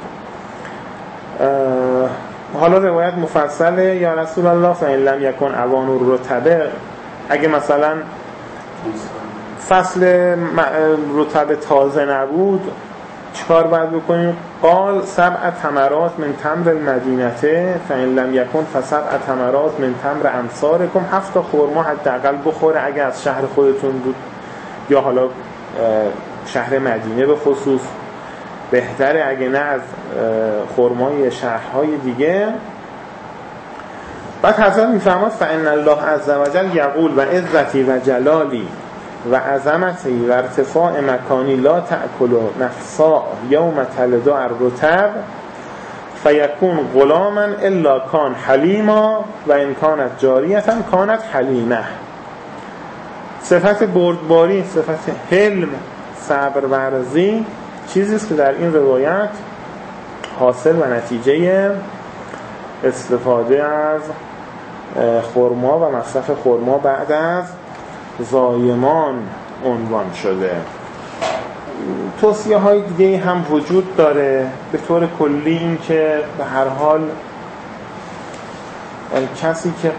حالا روایت مفصله یا رسول الله فإن لم یکن اوان الرطبه، اگه مثلا فصل رطب تازه نبود چیکار باید بکنیم؟ قال 7 تمرات من تمر المدینه فإن لم یکن ف7 تمرات من تمر امصارکم. 7 خرما حداقل بخوره اگه از شهر خودتون بود یا حالا شهر مدینه به خصوص، بهتره اگه نه از خرمای شهرهای دیگه. بعد حضرت میفرماد فإن الله عز وجل یقول و عزتی و جلالی و عظمتی و ارتفاع مکانی لا تأکل نفسا یوم تلد الرطب فیکون غلاما الا کان حلیما و ان کانت جاریتا کانت حلیمه. صفت بردباری، صفت حلم، صبر ورزی چیزی است که در این روایت حاصل و نتیجه استفاده از خرما و مصرف خرما بعد از زایمان عنوان شده. توصیه های دیگه هم وجود داره به طور کلی، این که به هر حال کسی که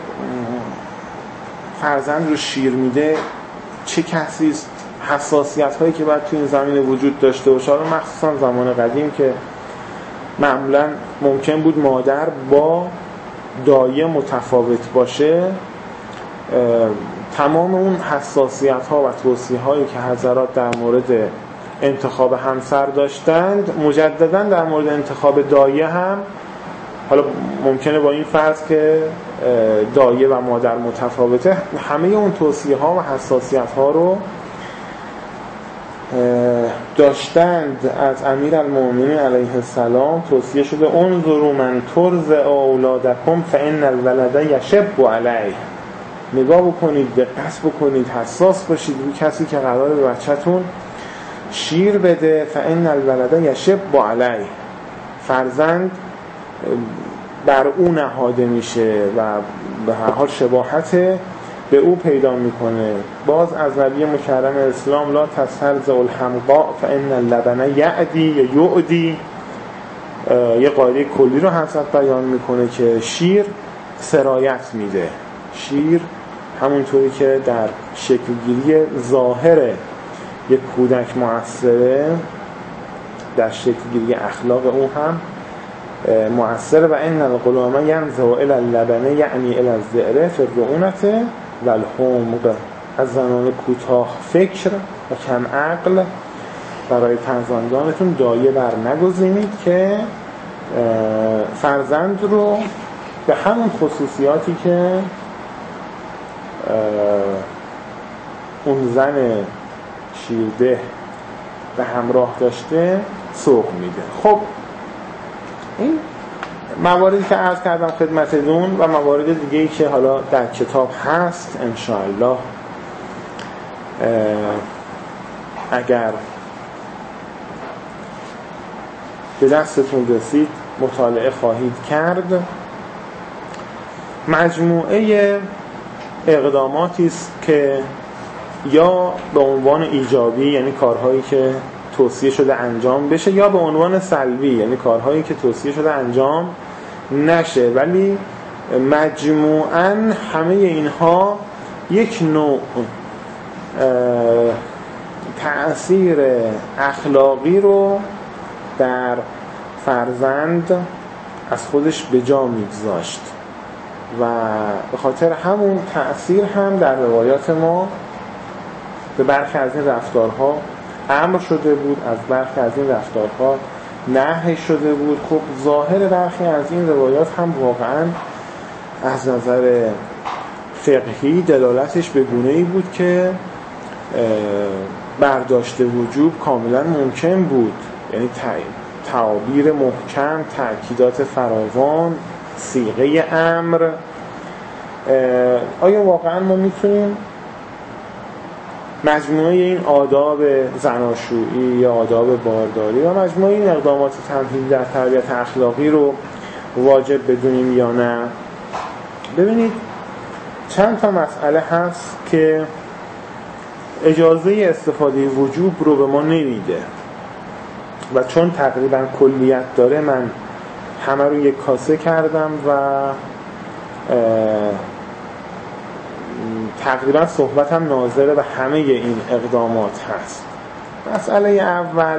فرزند رو شیر میده چه کسی است، حساسیت هایی که باید تو این زمینه وجود داشته باشه. مخصوصا زمان قدیم که معمولا ممکن بود مادر با دایه متفاوت باشه، تمام اون حساسیت ها و توصیه هایی که حضرات در مورد انتخاب همسر داشتند مجددا در مورد انتخاب دایه هم، حالا ممکنه با این فرض که دایه و مادر متفاوته، همه اون توصیه ها و حساسیت ها رو داشتند. از امیرالمؤمنین علیه السلام توصیه شده انظروا من ترضع اولادکم فان الولد یشب علیه، نگاه بکنید، دقت بکنید، حساس باشید روی کسی که قراره به بچه‌تون شیر بده. فان الولد یشب علیه، فرزند بر او نهاده میشه و به هر حال شباهت به او پیدا میکنه. باز از نبی مکرم اسلام لا تسترضع الحمقاء فان اللبن یعدی یا یعدی، یه قاعده کلی رو حضرت بیان میکنه که شیر سرایت میده. شیر همونطوری که در شکلگیری ظاهر یک کودک مؤثره، در شکلگیری اخلاق او هم مؤثره. و ان الغلام ينزع الى اللبن یعنی الى الزئر فی الرعونة و الحمق، از زنان کوتاه فکر و کم عقل برای فرزندانتون دایه بر نگزینید که فرزند رو به همون خصوصیاتی که اون زن شیرده به همراه داشته سوق میده. خب این مواردی که عرض کردم خدمتتون و موارد دیگه‌ای که حالا در کتاب هست انشاءالله اگر به دستتون رسید مطالعه خواهید کرد. مجموعه اقداماتی است که یا به عنوان ایجابی یعنی کارهایی که توصیه شده انجام بشه، یا به عنوان سلبی یعنی کارهایی که توصیه شده انجام نشه، ولی مجموعاً همه اینها یک نوع تأثیر اخلاقی رو در فرزند از خودش به جا میگذاشت و به خاطر همون تأثیر هم در روایات ما به برخی از این رفتارها امر شده بود، از برخی از این رفتارها نهی شده بود. خب ظاهر برخی از این روایات هم واقعا از نظر فقهی دلالتش به گونه‌ای بود که برداشت وجوب کاملا ممکن بود، یعنی تعابیر محکم، تأکیدات فراوان، صیغه امر. آیا واقعا ما میتونیم مجموعه این آداب زناشویی یا آداب بارداری و مجموعه این اقدامات تمهیدی در تربیت اخلاقی رو واجب بدونیم یا نه؟ ببینید چند تا مسئله هست که اجازه استفاده وجوب رو به ما نمیده و چون تقریبا کلیت داره من همه رو یک کاسه کردم و تقریبا صحبتم ناظر به همه این اقدامات هست. مسئله اول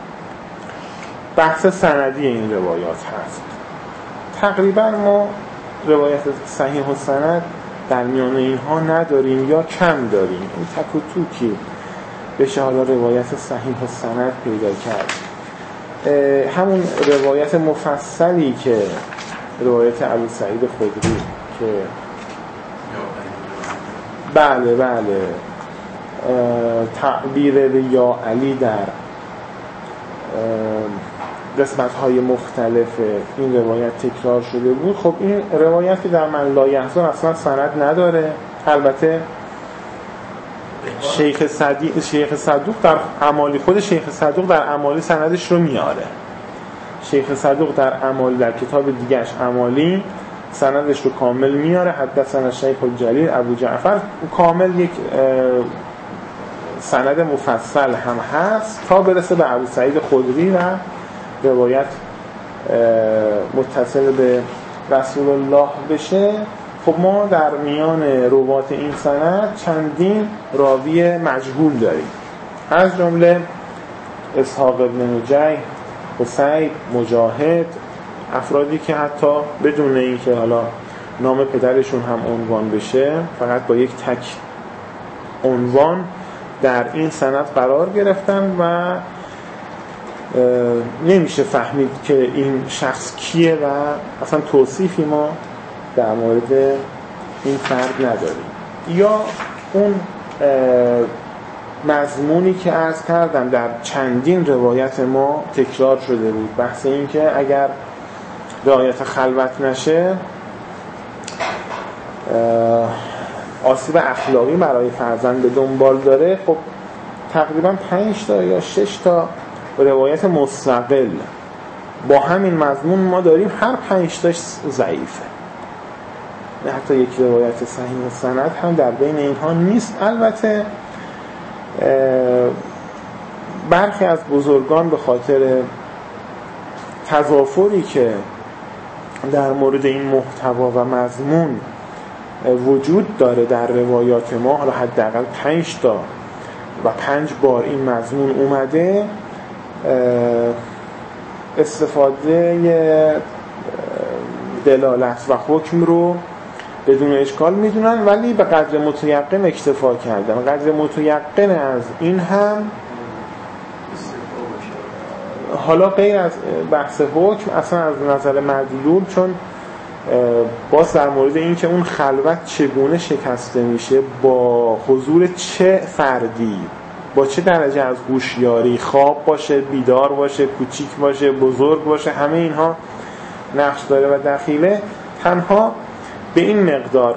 بحث سندی این روایات هست. تقریبا ما روایت صحیح و سند در میان اینها نداریم یا کم داریم. این تک و توکی بشه حالا روایت صحیح و سند پیدا کرد. همون روایت مفصلی که روایت ابوسعید خدری که بله تعبیر به یا علی در قسمت‌های مختلف این روایت تکرار شده بود. خب این روایت که در من لا یحزن اصلا سند نداره. البته شیخ صدوق در اعمالی، خود شیخ صدوق در اعمالی سندش رو میاره. شیخ صدوق در اعمالی، در کتاب دیگه‌اش اعمالی، سندش رو کامل میاره. حدثنا شیخ الجلیل ابو جعفر، کامل یک سند مفصل هم هست تا برسه به ابو سعید خدری و روایت متصل به رسول الله بشه. خب ما در میان روات این سند چندین راوی مجهول داریم، از جمله اسحاق ابن نجیح، حسین، مجاهد، افرادی که حتی بدون اینکه حالا نام پدرشون هم عنوان بشه فقط با یک تک عنوان در این سند قرار گرفتن و نمیشه فهمید که این شخص کیه و اصلا توصیفی ما در مورد این فرد نداریم. یا اون مضمونی که عرض کردم در چندین روایت ما تکرار شده بود، بحث این که اگر رعایت خلوت نشه آسیب اخلاقی برای فرزند به دنبال داره. خب تقریبا 5 تا یا 6 تا روایت مستقل با همین مضمون ما داریم، هر 5 تاش ضعیفه، حتی یک روایت صحیح سند هم در بین اینها نیست. البته برخی از بزرگان به خاطر تضافری که در مورد این محتوا و مضمون وجود داره در روایات ما، حالا حداقل 5 تا و 5 بار این مضمون اومده، استفاده دلالت و حکم رو بدون اشکال میدونن، ولی به قدر متیقن اکتفا کردن. قدر متیقن از این هم حالا غیر از بحث حکم، اصلا از نظر مدلول، چون باز در مورد این که اون خلوت چگونه شکسته میشه، با حضور چه فردی، با چه درجه از هوشیاری، خواب باشه، بیدار باشه، کوچیک باشه، بزرگ باشه، همه اینها نقش داره و دخیله. تنها به این مقدار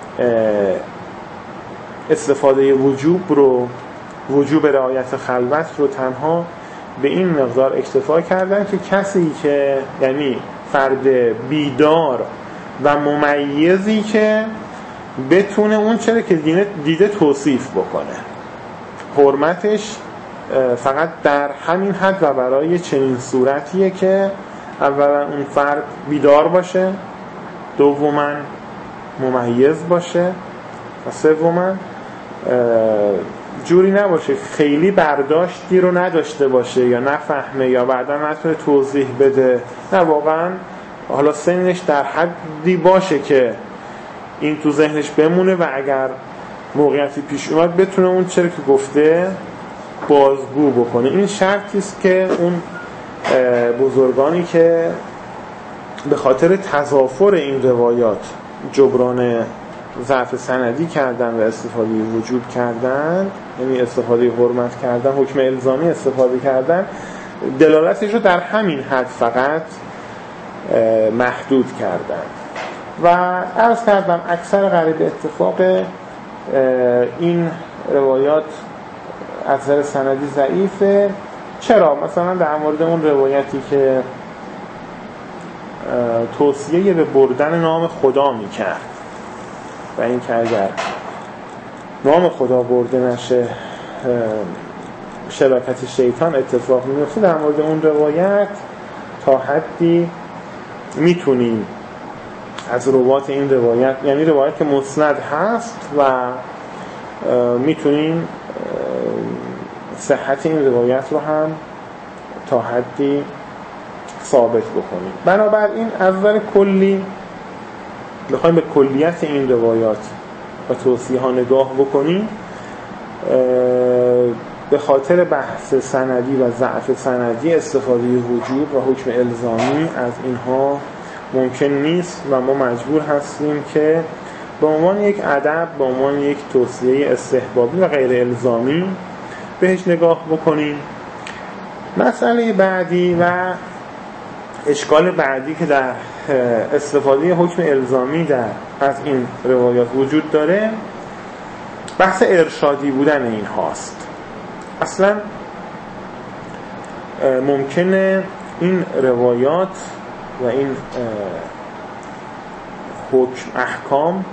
استفاده وجوب رعایت خلوت رو تنها به این مقدار اکتفا کردن که کسی که، یعنی فرد بیدار و ممیزی که بتونه اون چرا که دیده توصیف بکنه، حرمتش فقط در همین حد و برای چنین صورتیه که اولا اون فرد بیدار باشه، دوما ممیز باشه و سوما جوری نباشه خیلی برداشتی رو نداشته باشه یا نفهمه یا بعدا نتونه توضیح بده، نه واقعا حالا سنش در حدی باشه که این تو ذهنش بمونه و اگر موقعیتی پیش اومد بتونه اون چرا که گفته بازگو بکنه. این شرطی است که اون بزرگانی که به خاطر تضافر این روایات جبران ضعف سندی کردن و استفاده وجوب کردن، یعنی استفاده حرمت کردن، حکم الزامی استفاده کردن، دلالتش رو در همین حد فقط محدود کردن. و عرض کردم اکثر قریب اتفاق این روایات از نظر سندی ضعیفه. چرا؟ مثلا در مورد اون روایتی که توصیه به بردن نام خدا میکرد و این که اگر نام خدا برده نشه شراکت شیطان اتفاق میفته، در مورد اون روایت تا حدی میتونیم از روایت این روایت، یعنی روایت که مسند هست و میتونیم صحت این روایت رو هم تا حدی ثابت بکنیم. بنابراین از نظر کلی بخوایم به کلیت این روایات و توصیه ها نگاه بکنیم، به خاطر بحث سندی و ضعف سندی استفاده وجوب و حکم الزامی از اینها ممکن نیست و ما مجبور هستیم که به عنوان یک ادب، به عنوان یک توصیه استحبابی و غیر الزامی بهش نگاه بکنیم. مسئله بعدی و اشکال بعدی که در استفاده حکم الزامی از این روایات وجود داره، بحث ارشادی بودن این هاست. اصلا ممکنه این روایات و این حکم احکام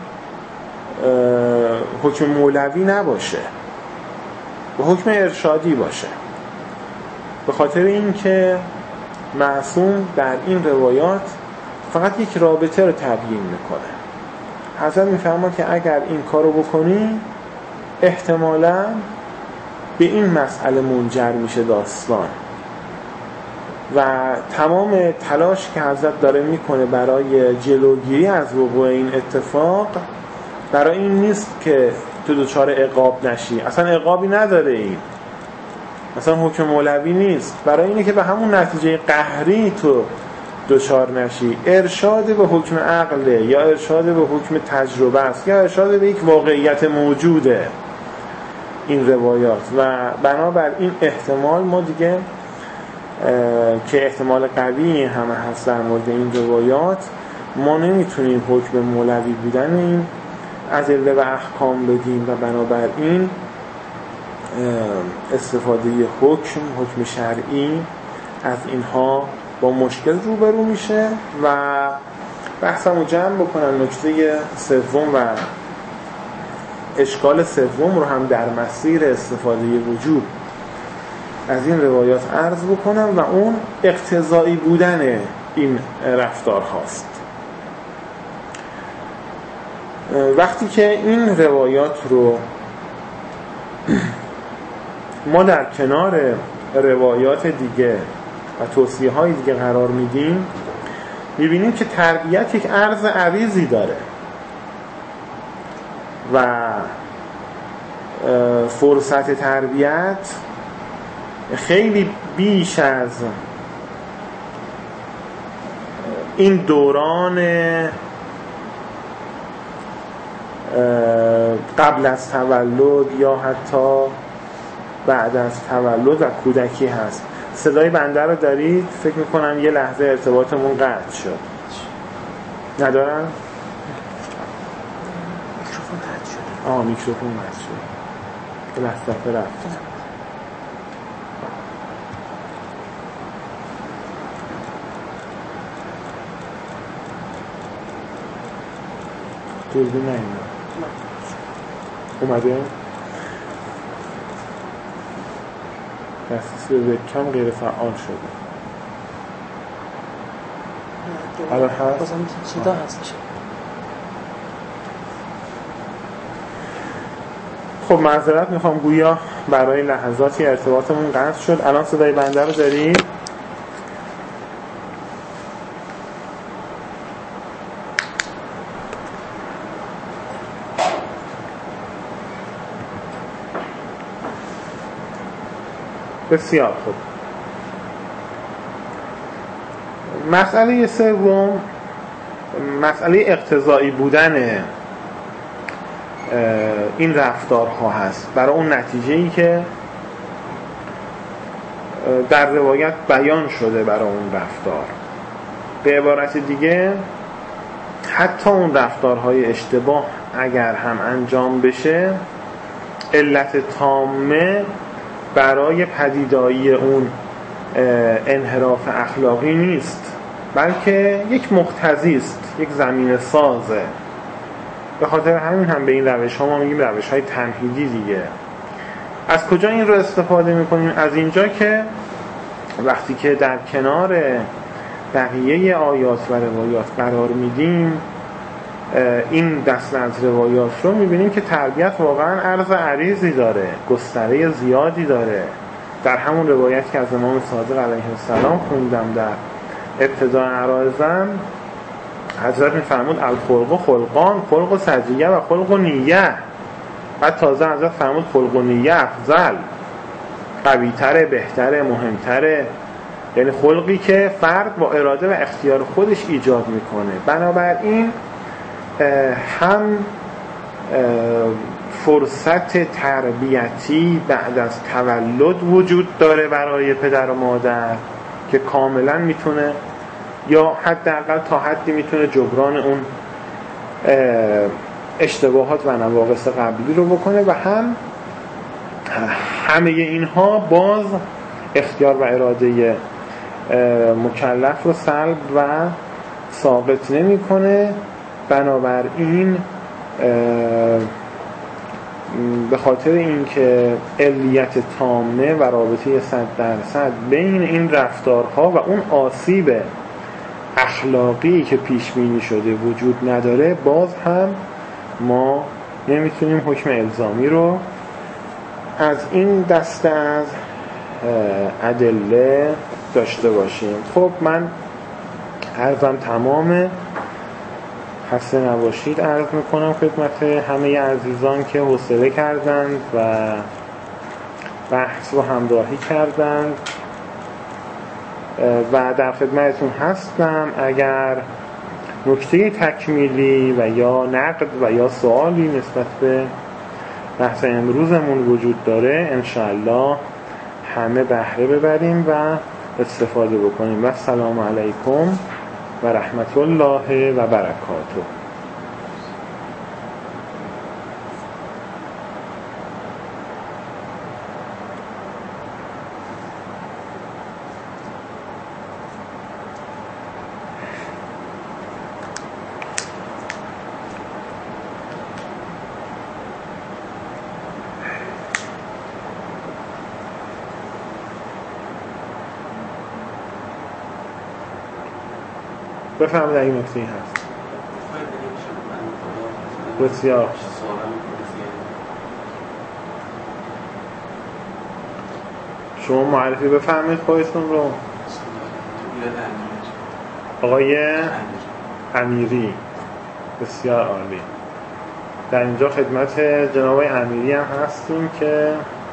حکم مولوی نباشه و حکم ارشادی باشه، به خاطر این که معصوم در این روایات فقط یک رابطه رو تبیین میکنه. حضرت میفهمد که اگر این کارو بکنی احتمالاً به این مسئله منجر میشه داستان، و تمام تلاش که حضرت داره میکنه برای جلوگیری از وقوع این اتفاق برای این نیست که تو دچار عقاب نشی. اصلا عقابی نداره این، اصلا حکم مولوی نیست، برای اینه که به همون نتیجه قهری تو دچار نشی. ارشاد به حکم عقله یا ارشاد به حکم تجربه است یا ارشاد به یک واقعیت موجوده این روایات. و بنابر این احتمال ما دیگه که احتمال قوی همه هست در مورد این روایات، ما نمیتونیم حکم مولوی بودن این ادله و احکام بدیم و بنابراین استفاده حکم شرعی از اینها با مشکل روبرو میشه. و بحثمو جمع بکنم، نکته سوم و اشکال سوم رو هم در مسیر استفاده وجوب از این روایات عرض بکنم و اون اقتضایی بودن این رفتار هاست. وقتی که این روایات رو ما در کنار روایات دیگه و توصیه های دیگه قرار میدیم، میبینیم که تربیت یک عرض عریضی داره و فرصت تربیت خیلی بیش از این دوران قبل از تولد یا حتی بعد از تولد و کودکی هست. صدای بنده رو دارید؟ فکر میکنم یه لحظه ارتباطمون قطع شد. ندارم؟ میکروفون قطع شد. میکروفون قطع شد. یه لحظه رفت. دوربین نمیاد. اومده؟ دسترسی به وبکم غیر فعال شده. الان هست؟ بازم صدا هستش. خب معذرت میخوام، گویا برای لحظاتی ارتباطمون قطع شد. الان صدای بنده رو دارید؟ بسیار خوب. مسئله سوم مسئله اقتضایی بودن این رفتارها هست برای اون نتیجه‌ای که در روایت بیان شده برای اون رفتار. به عبارت دیگه حتی اون رفتارهای اشتباه اگر هم انجام بشه، علت تامه برای پدیدایی اون انحراف اخلاقی نیست، بلکه یک مقتضی است، یک زمینه سازه. به خاطر همین هم به این روش ها ما میگیم روش های تمهیدی دیگه. از کجا این رو استفاده میکنیم؟ از اینجا که وقتی که در کنار بقیه آیات و روایات قرار میدیم، این دست از روایات رو میبینیم که تربیت واقعا عرض عریضی داره، گستره زیادی داره. در همون روایت که از امام صادق علیه السلام خوندم در ابتداء عرایزم، حضرت میفرمود الخلق خلقان، خلق و سجیه و خلق و نیه. بعد تازه حضرت فرمود خلق و نیه افضل، قوی‌تره، بهتره، مهمتره. یعنی خلقی که فرد با اراده و اختیار خودش ایجاد میکنه. بنابراین هم فرصت تربیتی بعد از تولد وجود داره برای پدر و مادر که کاملا میتونه یا حداقل تا حدی میتونه جبران اون اشتباهات و نواقص قبلی رو بکنه، و همه اینها باز اختیار و اراده مکلف رو سلب و ساقط نمیکنه. بنابراین به خاطر اینکه علیت تامه و رابطه 100% بین این رفتارها و اون آسیب اخلاقی که پیش بینی شده وجود نداره، باز هم ما نمیتونیم حکم الزامی رو از این دسته از ادله داشته باشیم. خب من عرضم تمامه. خسته نباشید عرض میکنم خدمت همه عزیزان که حوصله کردند و بحث رو همراهی کردند و در خدمتتون هستم. اگر نکته تکمیلی و یا نقد و یا سوالی نسبت به بحث امروزمون وجود داره انشاءالله همه بهره ببریم و استفاده بکنیم. و السلام علیکم و رحمت الله و برکاته. بفهمید اگه نکته‌ای هست. بسیار شما معرفی بفهمید خودتون رو. آقای امیری. بسیار عالی. در اینجا خدمت جناب آقای امیری هم هستیم که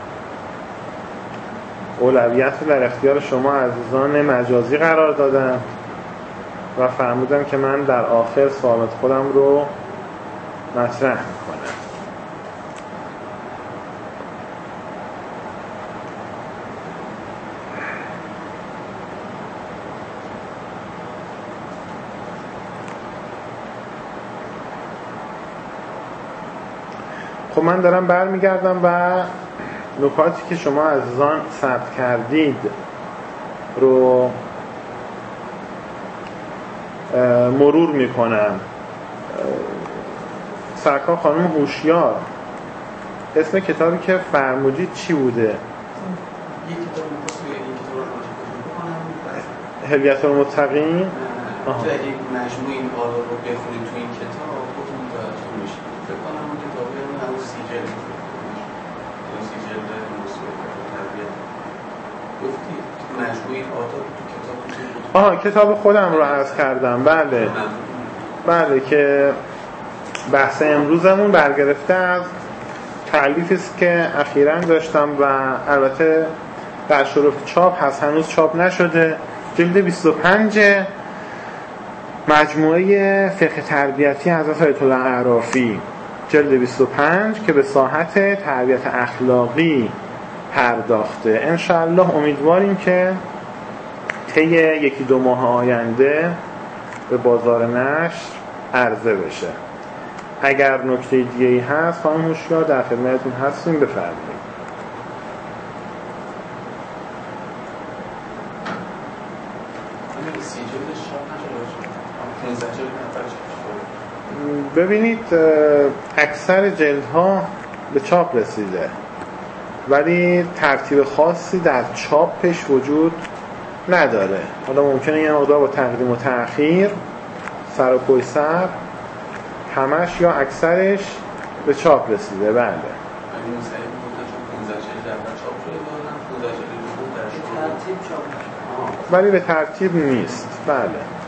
اولویت رو در اختیار شما عزیزان مجازی قرار دادم و فرمودم که من در آخر سوالات خودم رو مطرح میکنم. خب من دارم برمیگردم و نکاتی که شما عزیزان ثبت کردید رو مرور میکنم. سرکار خانم هوشیار، اسم کتابی که فرمودید چی بوده؟ یک کتاب حلیة المتقین؟ تو اگه مجموع این آرا رو بخونید تو این کتاب خودتون متوجه میشید. فکر کنم اون کتابی همون 30 جلد اون 30 جلد موضوع تربیت گفتید مجموع این آرا تو کتاب کتاب خودم رو عرض کردم. بله که بحث امروزمون برگرفته از تألیفی است که اخیراً داشتم و البته در شرف چاپ هست، هنوز چاپ نشده. جلد 25 مجموعه فقه تربیتی حضرت آیت الله اعرافی، جلد 25 که به ساحت تربیت اخلاقی پرداخته. انشاءالله امیدواریم که طی یکی دو ماه آینده به بازار نشر عرضه بشه. اگر نکته دیگه‌ای هست خانم هوشیار در خدمتتون هستیم، بفرمایید. ببینید اکثر جلدها به چاپ رسیده ولی ترتیب خاصی در چاپش وجود نداره. حالا ممکنه یه مقدار با تقدیم و تأخیر سر و پای سر همش یا اکثرش به چاپ رسیده. بله ولی به ترتیب نیست. بله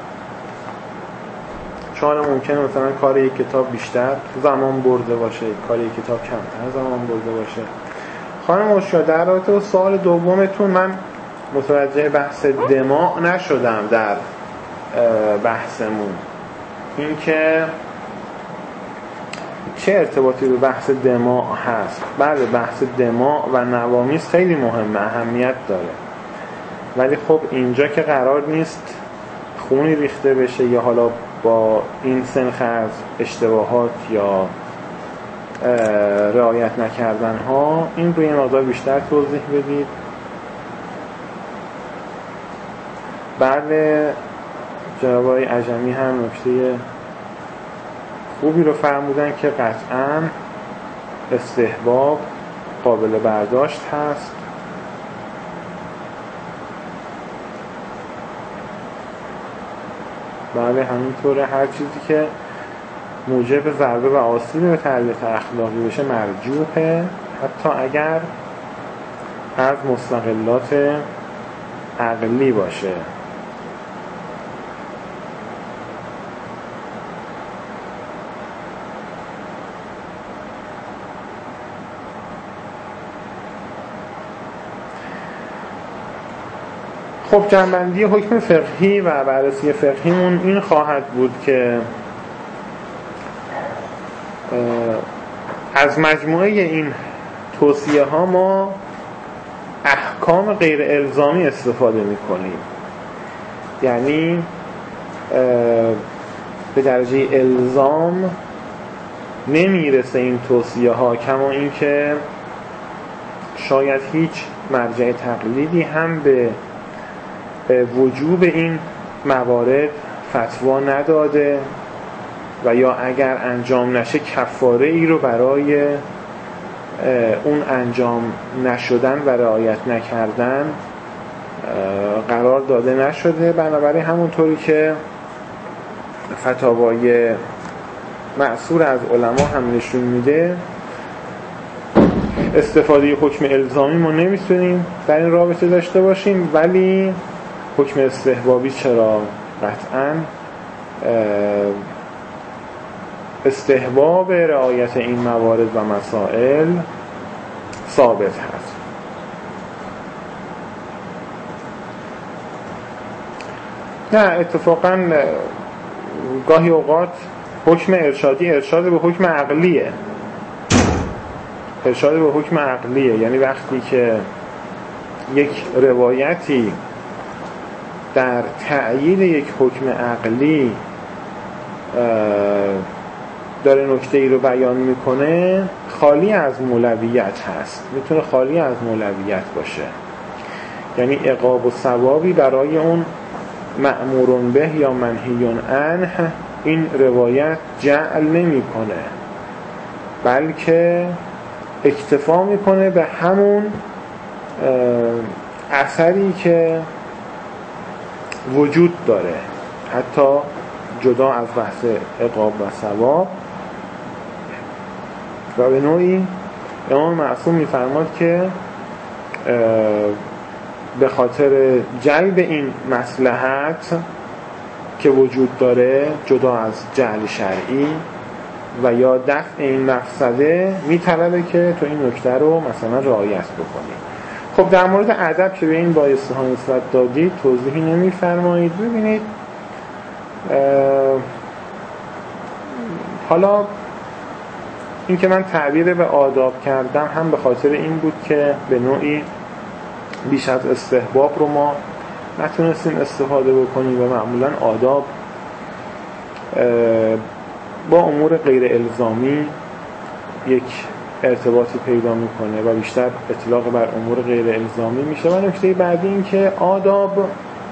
چون ممکنه مثلا کار یک کتاب بیشتر زمان برده باشه، کار یک کتاب کمتر زمان برده باشه. خانم هوشیار در رابطه با سوال دومتون من متوجه بحث دماغ نشدم در بحثمون. این که چه ارتباطی به بحث دماغ هست؟ بله بحث دماغ و نوامیس خیلی مهمه، اهمیت داره، ولی خب اینجا که قرار نیست خونی ریخته بشه یا حالا با این سنخ از اشتباهات یا رعایت نکردن ها این رو یه مقدار بیشتر توضیح بدید. بله جناب آقای عجمی هم نکته خوبی رو فرمودن که قطعاً استحباب قابل برداشت هست. بله همینطوره، هر چیزی که موجب ضربه و آسیب به تربیت اخلاقی بشه مرجوحه، حتی اگر از مستقلات عقلی باشه. خب جنبندی حکم فقهی و بررسی فقهیمون این خواهد بود که از مجموعه این توصیه ها ما احکام غیر الزامی استفاده میکنیم، یعنی به درجه الزام نمیرسه این توصیه ها، کما اینکه شاید هیچ مرجع تقلیدی هم به وجوب این موارد فتوا نداده و یا اگر انجام نشه کفاره ای رو برای اون انجام نشدن و رعایت نکردن قرار داده نشده. بنابراین همونطوری که فتاوای معصور از علما هم نشون میده، استفاده حکم الزامی ما نمیتونیم در این رابطه داشته باشیم، ولی حکم استحبابی چرا؟ قطعاً استحباب رعایت این موارد و مسائل ثابت هست. نه اتفاقاً گاهی اوقات حکم ارشادی ارشاد به حکم عقلیه، ارشاد به حکم عقلیه، یعنی وقتی که یک روایتی در تأیید یک حکم عقلی داره نکته ای رو بیان میکنه، خالی از مولویت هست، میتونه خالی از مولویت باشه، یعنی عقاب و ثوابی برای اون مأمور به یا منهی عنه این روایت جعل نمیکنه، بلکه اکتفا میکنه به همون اثری که وجود داره، حتی جدا از بحث عقاب و ثواب. و به نوعی امام معصوم میفرماد که به خاطر جلب این مصلحت که وجود داره جدا از جعل شرعی و یا دفع این مفسده میطلبه که تو این نکته رو مثلا رعایت بکنی. خب در مورد ادب که به این بایسته ها نسبت دادید توضیحی نمیفرمایید. ببینید حالا این که من تعبیر به آداب کردم هم به خاطر این بود که به نوعی بیش از استحباب رو ما نتونستیم استفاده بکنیم و معمولا آداب با امور غیر الزامی یک ارتباطی پیدا میکنه و بیشتر اطلاق بر امور غیر الزامی میشه. و نکته بعدی این که آداب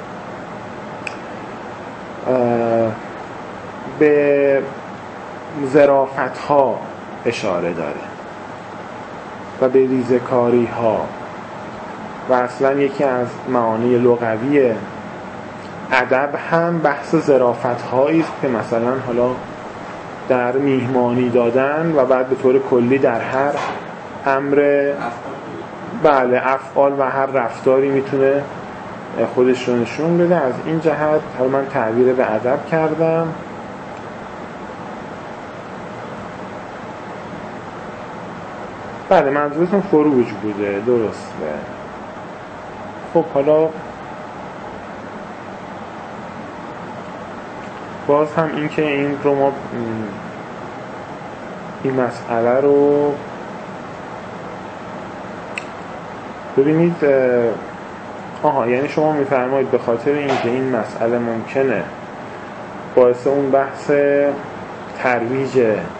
به ظرافت ها اشاره داره و به ریزکاری ها و اصلا یکی از معانی لغوی ادب هم بحث ظرافت هایی است که مثلا حالا در میهمانی دادن و بعد به طور کلی در هر امر افعال و هر رفتاری میتونه خودش رو نشون بده. از این جهت حالا من تعبیر به ادب کردم. بله منظورتون فروج بوده، درسته. خب حالا باز هم این که این رو ما این مسئله رو ببینید یعنی شما میفرمایید به خاطر اینکه این مسئله ممکنه باعث اون بحث ترویج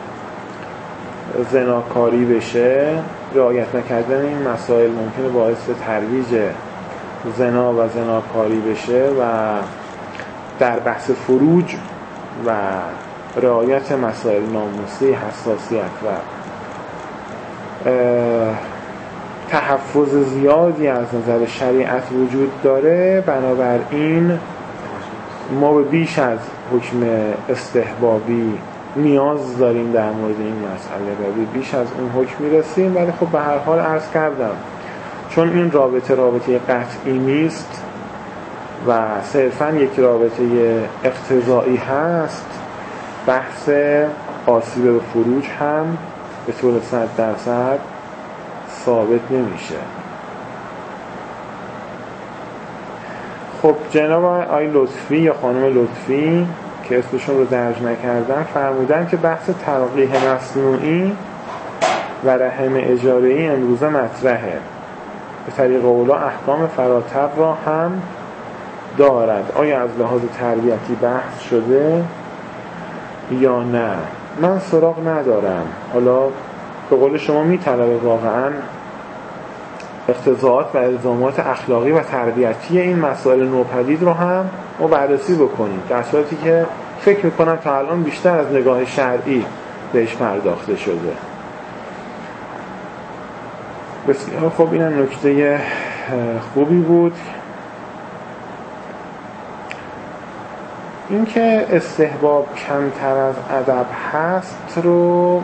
زناکاری بشه، رعایت نکردن این مسائل ممکنه باعث ترویج زنا و زناکاری بشه و در بحث فروج و رعایت مسائل ناموسی، حساسیت و تحفظ زیادی از نظر شریعت وجود داره. بنابراین ما به بیش از حکم استحبابی نیاز داریم در مورد این مسئله و به بیش از اون حکم میرسیم. ولی خب به هر حال عرض کردم چون این رابطه قطعی نیست و صرفاً یک رابطه اقتضایی هست، بحث آسیب به فروج هم به طور 100% ثابت نمیشه. خب جناب آقای لطفی یا خانم لطفی که اسمشون رو درج نکردن فرمودن که بحث تلقیح مصنوعی و رحم اجاره‌ای امروزه مطرحه، به طریق اولا احکام فراتر را هم دارد. آیا از لحاظ تربیتی بحث شده یا نه؟ من سراغ ندارم. حالا به قول شما میطلبه واقعا اقتضاعات و الزامات اخلاقی و تربیتی این مسائل نوپدید رو هم ما بررسی بکنیم، در صورتی که فکر میکنم تا الان بیشتر از نگاه شرعی بهش پرداخته شده. بسیار خب، این نکته خوبی بود. اینکه استحباب کمتر از ادب هست رو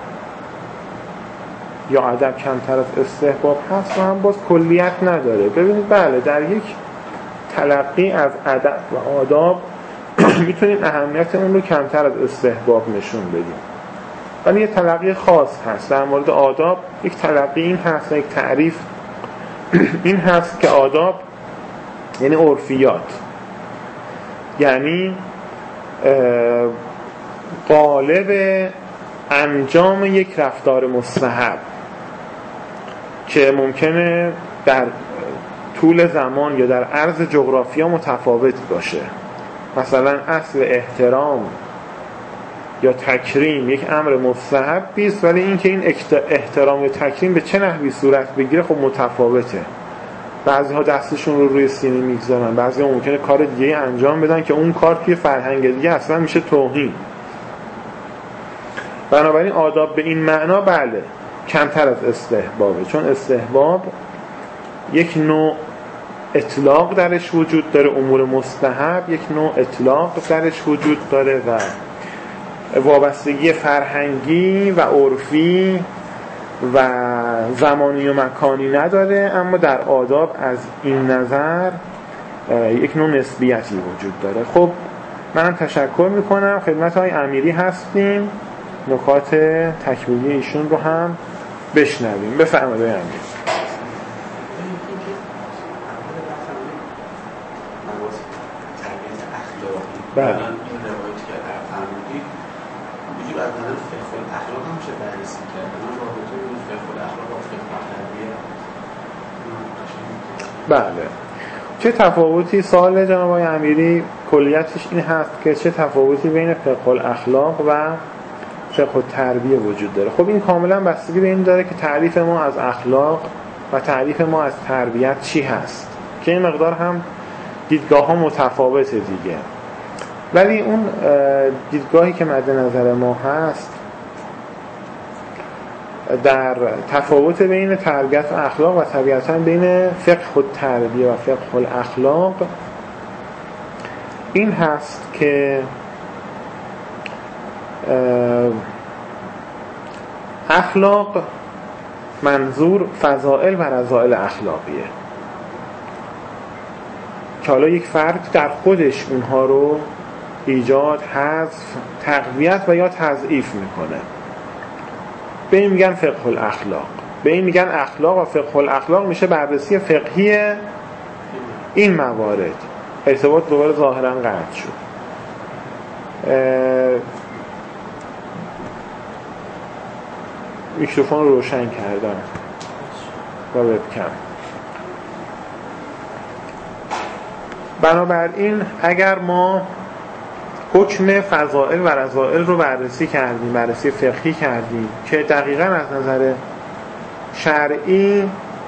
یا ادب کمتر از استحباب هست رو هم باز کلیت نداره. ببینید بله، در یک تلقی از ادب و آداب میتونیم اهمیت اون رو کمتر از استحباب نشون بدیم، ولی یه تلقی خاص هست در مورد آداب. یک تلقی این هست، یک تعریف این هست که آداب یعنی عرفیات، یعنی قالب انجام یک رفتار مستحب که ممکنه در طول زمان یا در عرض جغرافیا متفاوت باشه. مثلا اصل احترام یا تکریم یک امر مستحبی است، ولی اینکه این احترام یا تکریم به چه نحوی صورت بگیره خب متفاوته. بعضی ها دستشون رو روی سینه میگذارن، بعضی ها ممکنه کار دیگه انجام بدن که اون کار توی فرهنگ دیگه اصلا میشه توهین. بنابراین آداب به این معنا بله کمتر از استحبابه، چون استحباب یک نوع اطلاق درش وجود داره، امور مستحب یک نوع اطلاق درش وجود داره و وابستگی فرهنگی و عرفی و زمانی و مکانی نداره. اما در آداب از این نظر یک نوع نسبیتی وجود داره. خب منم تشکر میکنم، خدمت های امیری هستیم، نکات تکمیلی ایشون رو هم بشنویم. بفرمایید آقای امیری. بله. این روایتی که فرمودید وجود از نظر فقه الاخلاق هم میشه بررسی کرد. من رابطه بین فقه الاخلاق و فقه التربیه بله. چه تفاوتی، سوال جناب آقای امیری کلیتش این هست که چه تفاوتی بین فقه الاخلاق و فقه التربیه وجود داره؟ خب این کاملا بستگی به این داره که تعریف ما از اخلاق و تعریف ما از تربیت چی هست، که این مقدار هم دیدگاه ها متفاوته دیگه. ولی اون دیدگاهی که مد نظر ما هست در تفاوت بین تربیت و اخلاق و طبیعتاً بین فقه التربیه و فقه الاخلاق این هست که اخلاق منظور فضائل و رذائل اخلاقیه که حالا یک فرد در خودش اونها رو ایجاد، حذف، تقویت و یا تضعیف میکنه. به این میگن فقه الاخلاق، به این میگن اخلاق. و فقه الاخلاق میشه بررسی فقهی این موارد. ارتباط دوباره ظاهرا قطع شد. میکروفون رو روشن کردم و وبکم. بنابراین اگر ما حکم فضائل و رذائل رو بررسی کردیم، بررسی فقهی کردیم که دقیقاً از نظر شرعی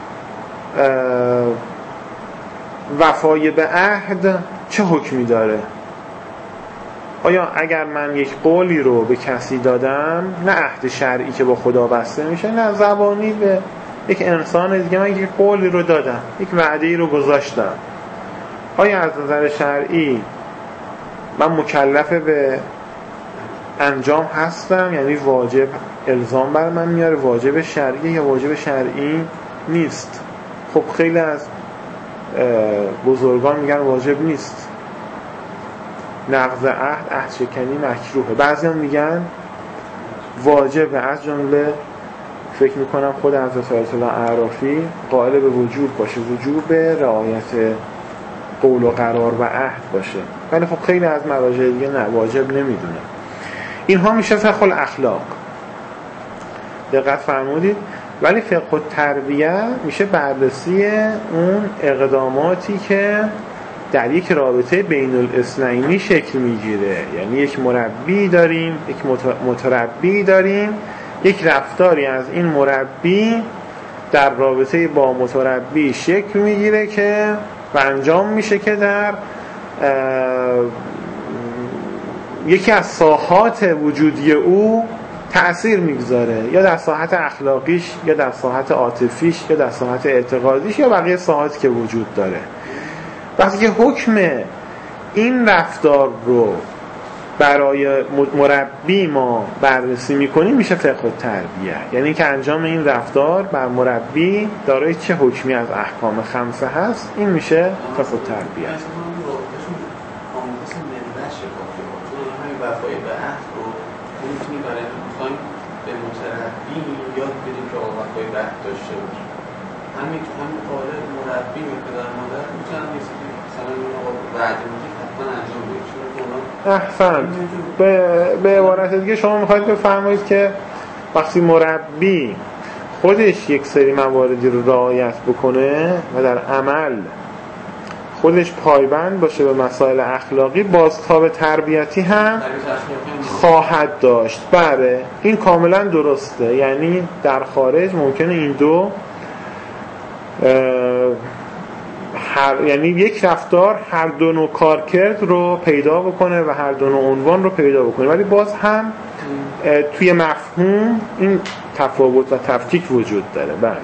وفای به عهد چه حکمی داره. آیا اگر من یک قولی رو به کسی دادم، نه عهد شرعی که با خدا بسته میشه، نه زبانی به یک انسان دیگه من یک قولی رو دادم، یک وعده‌ای رو گذاشتم، آیا از نظر شرعی من مکلف به انجام هستم؟ یعنی واجب الزام بر من میاره، واجب شرعی یا واجب شرعی نیست؟ خب خیلی از بزرگان میگن واجب نیست، نقض عهد شکنی مکروهه. بعضی هم میگن واجب، از جمله فکر میکنم خود حضرت آیت الله اعرافی قائل به وجوب باشه، وجوب رعایت قول و قرار و عهد باشه، ولی خب خیلی از مراجع دیگه نه، واجب نمیدونه. اینها میشه فقه الاخلاق. دقت فرمودید؟ ولی فقه التربیه میشه بررسی اون اقداماتی که در یک رابطه بین الاثنینی شکل میگیره. یعنی یک مربی داریم، یک متربی داریم، یک رفتاری از این مربی در رابطه با متربی شکل میگیره که و انجام میشه که در یکی از ساحات وجودی او تأثیر میگذاره، یا در ساحت اخلاقیش، یا در ساحت عاطفیش، یا در ساحت اعتقادیش، یا بقیه ساحاتی که وجود داره. وقتی که حکم این رفتار رو برای مربی ما بررسی میکنیم میشه فقه التربیه. یعنی که انجام این رفتار بر مربی دارای چه حکمی از احکام خمسه هست، این میشه فقه التربیه. وفای به عهد رو میتونیم برای میخوایم به متربی یاد بدیم که وفای به عهد داشته باشه. همین تو همین قالب مربی و پدر مادر میتونن مثلا وعده میگه حتما انجام احسن. بدیم. به عبارت دیگه شما میخواید بفرمایید که وقتی مربی خودش یک سری مواردی رو رعایت بکنه و در عمل خودش پایبند باشه به مسائل اخلاقی، بازتاب تربیتی هم خواهد داشت. بله، این کاملا درسته. یعنی در خارج ممکنه این دو یعنی یک رفتار هر دو نوع کارکرد رو پیدا بکنه و هر دو نوع عنوان رو پیدا بکنه، ولی باز هم توی مفهوم این تفاوت و تفکیک وجود داره. بله.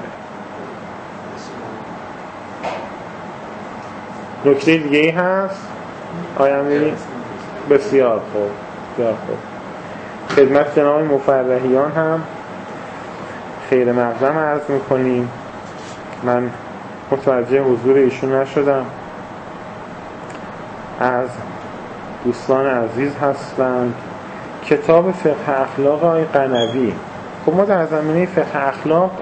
نکته دیگه ای هست؟ آیا می‌بینید؟ بسیار خوب، بسیار خوب. خدمت جناب مفرحیان هم خیر مقدم عرض میکنیم. من متوجه حضور ایشون نشدم. از دوستان عزیز هستند. کتاب فقه اخلاق آقای قنوی. خب ما در زمینه فقه اخلاق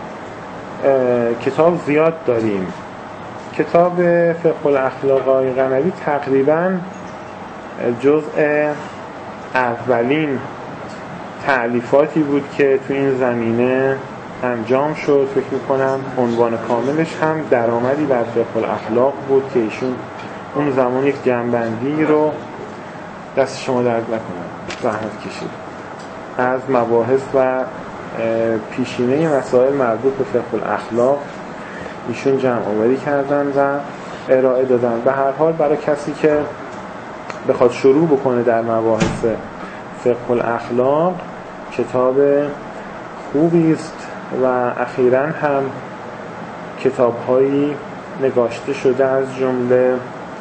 کتاب زیاد داریم. کتاب فقه الاخلاق آقای قنوی تقریباً جزء اولین تألیفاتی بود که تو این زمینه انجام شد. فکر میکنم عنوان کاملش هم درآمدی بر فقه الاخلاق بود که ایشون اون زمان یک جنبندی رو، دست شما درد نکنم، زحمت کشید، از مباحث و پیشینه مسائل مربوط به فقه الاخلاق ایشون جمع آوری کردن و ارائه دادن. به هر حال برای کسی که بخواد شروع بکنه در مباحث فقه الاخلاق کتاب خوبی است و اخیراً هم کتاب‌هایی نگاشته شده، از جمله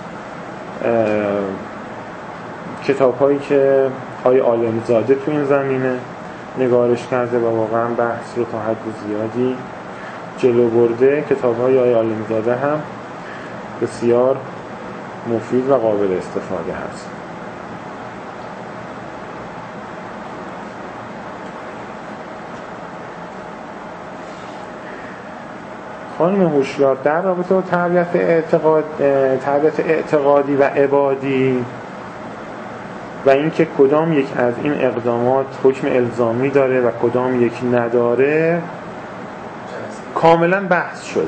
کتاب‌هایی که آقای عالم‌زاده تو این زمینه نگارش کرده و واقعاً بحث رو تا حد زیادی جلو برده. کتاب‌های آقای عالم‌زاده هم بسیار مفید و قابل استفاده هست. خانم هوشیار در رابطه با تربیت اعتقادی و عبادی و اینکه کدام یک از این اقدامات حکم الزامی داره و کدام یک نداره کاملا بحث شده.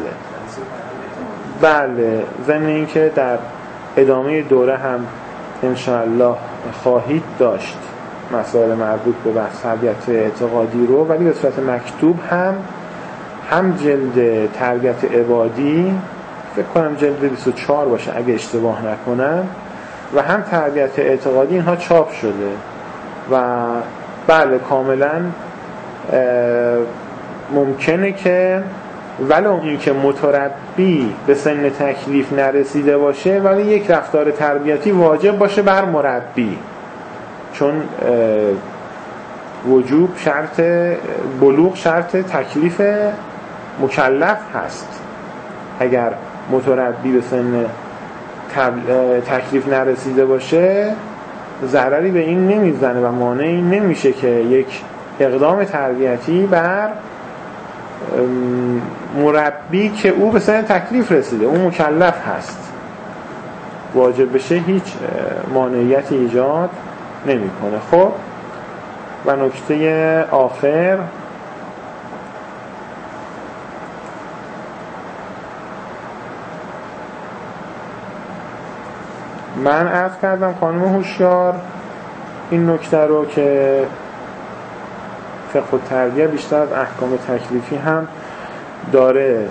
بله، ضمن اینکه در ادامه دوره هم انشاءالله خواهید داشت مسائل مربوط به بحث تربیت اعتقادی رو، ولی به صورت مکتوب هم جلد تربیت عبادی، فکر کنم جلد 24 باشه اگه اشتباه نکنم، و هم تربیت اعتقادی، اینها چاپ شده و بله کاملا ممکنه که ولو این که متربی به سن تکلیف نرسیده باشه ولی یک رفتار تربیتی واجب باشه بر مربی، چون وجوب شرط بلوغ شرط تکلیف مکلف هست. اگر متربی به سن تکلیف نرسیده باشه ضرری به این نمیزنه و مانعی نمیشه که یک اقدام تربیتی بر مربی که او به سن تکلیف رسیده، او مکلف هست، واجب بشه هیچ مانعیتی ایجاد نمیکنه. خب و نکته آخر من عرض کردم خانم هوشیار این نکته رو که فقه التربیه بیشتر از احکام تکلیفی هم داره.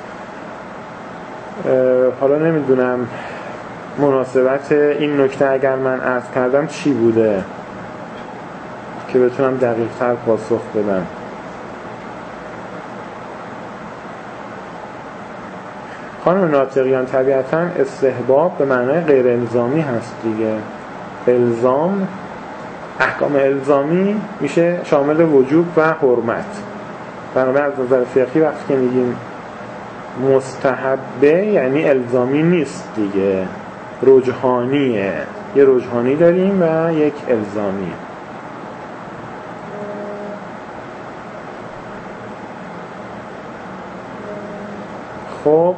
حالا نمیدونم مناسبت این نکته اگر من عرض کردم چی بوده که بتونم دقیق تر پاسخ بدم. خانم ناطقیان طبیعتاً استحباب به معنای غیر الزامی هست دیگه. الزام، احکام الزامی میشه شامل وجوب و حرمت. بنابراین از نظر فقهی وقتی که میگیم مستحبه یعنی الزامی نیست دیگه، رجحانیه. یه رجحانی داریم و یک الزامی. خب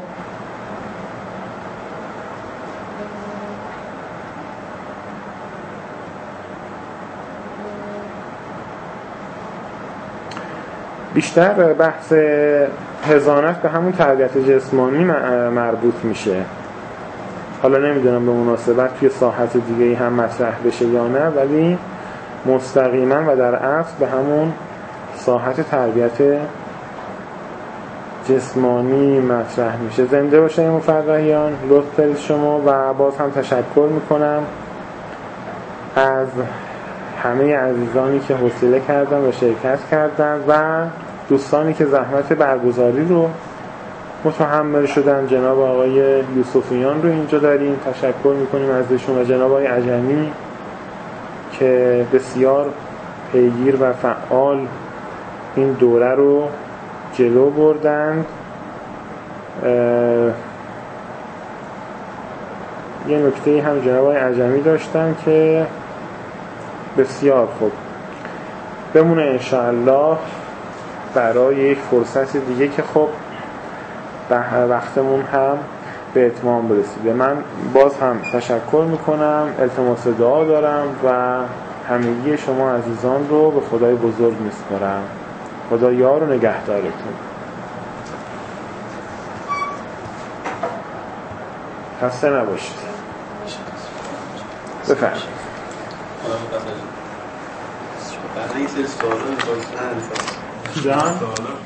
بیشتر بحث حضانت به همون تربیت جسمانی مربوط میشه. حالا نمیدونم به مناسبت توی ساحت دیگه‌ای هم مطرح بشه یا نه، ولی مستقیما و در اصل به همون ساحت تربیت جسمانی مطرح میشه. زنده باشه این مفرحیان، لطف دارید شما. و باز هم تشکر میکنم از همه عزیزانی که حوصله کردن و شرکت کردن و دوستانی که زحمت برگزاری رو متحمل شدن. جناب آقای یوسفیان رو اینجا داریم، تشکر میکنیم ازشون، و جناب آقای عجمی که بسیار پیگیر و فعال این دوره رو جلو بردند. یه نکته هم جناب آقای عجمی داشتن که بسیار خوب بمونه انشاءالله برای یک فرصت دیگه که خب وقتمون هم به اتمام برسیده. من باز هم تشکر میکنم، التماس دعا دارم و همگی شما عزیزان رو به خدای بزرگ میسپارم. خدا یار و نگهدارتون. خسته نباشید. بفرمایید. بعد این سری سوالا جان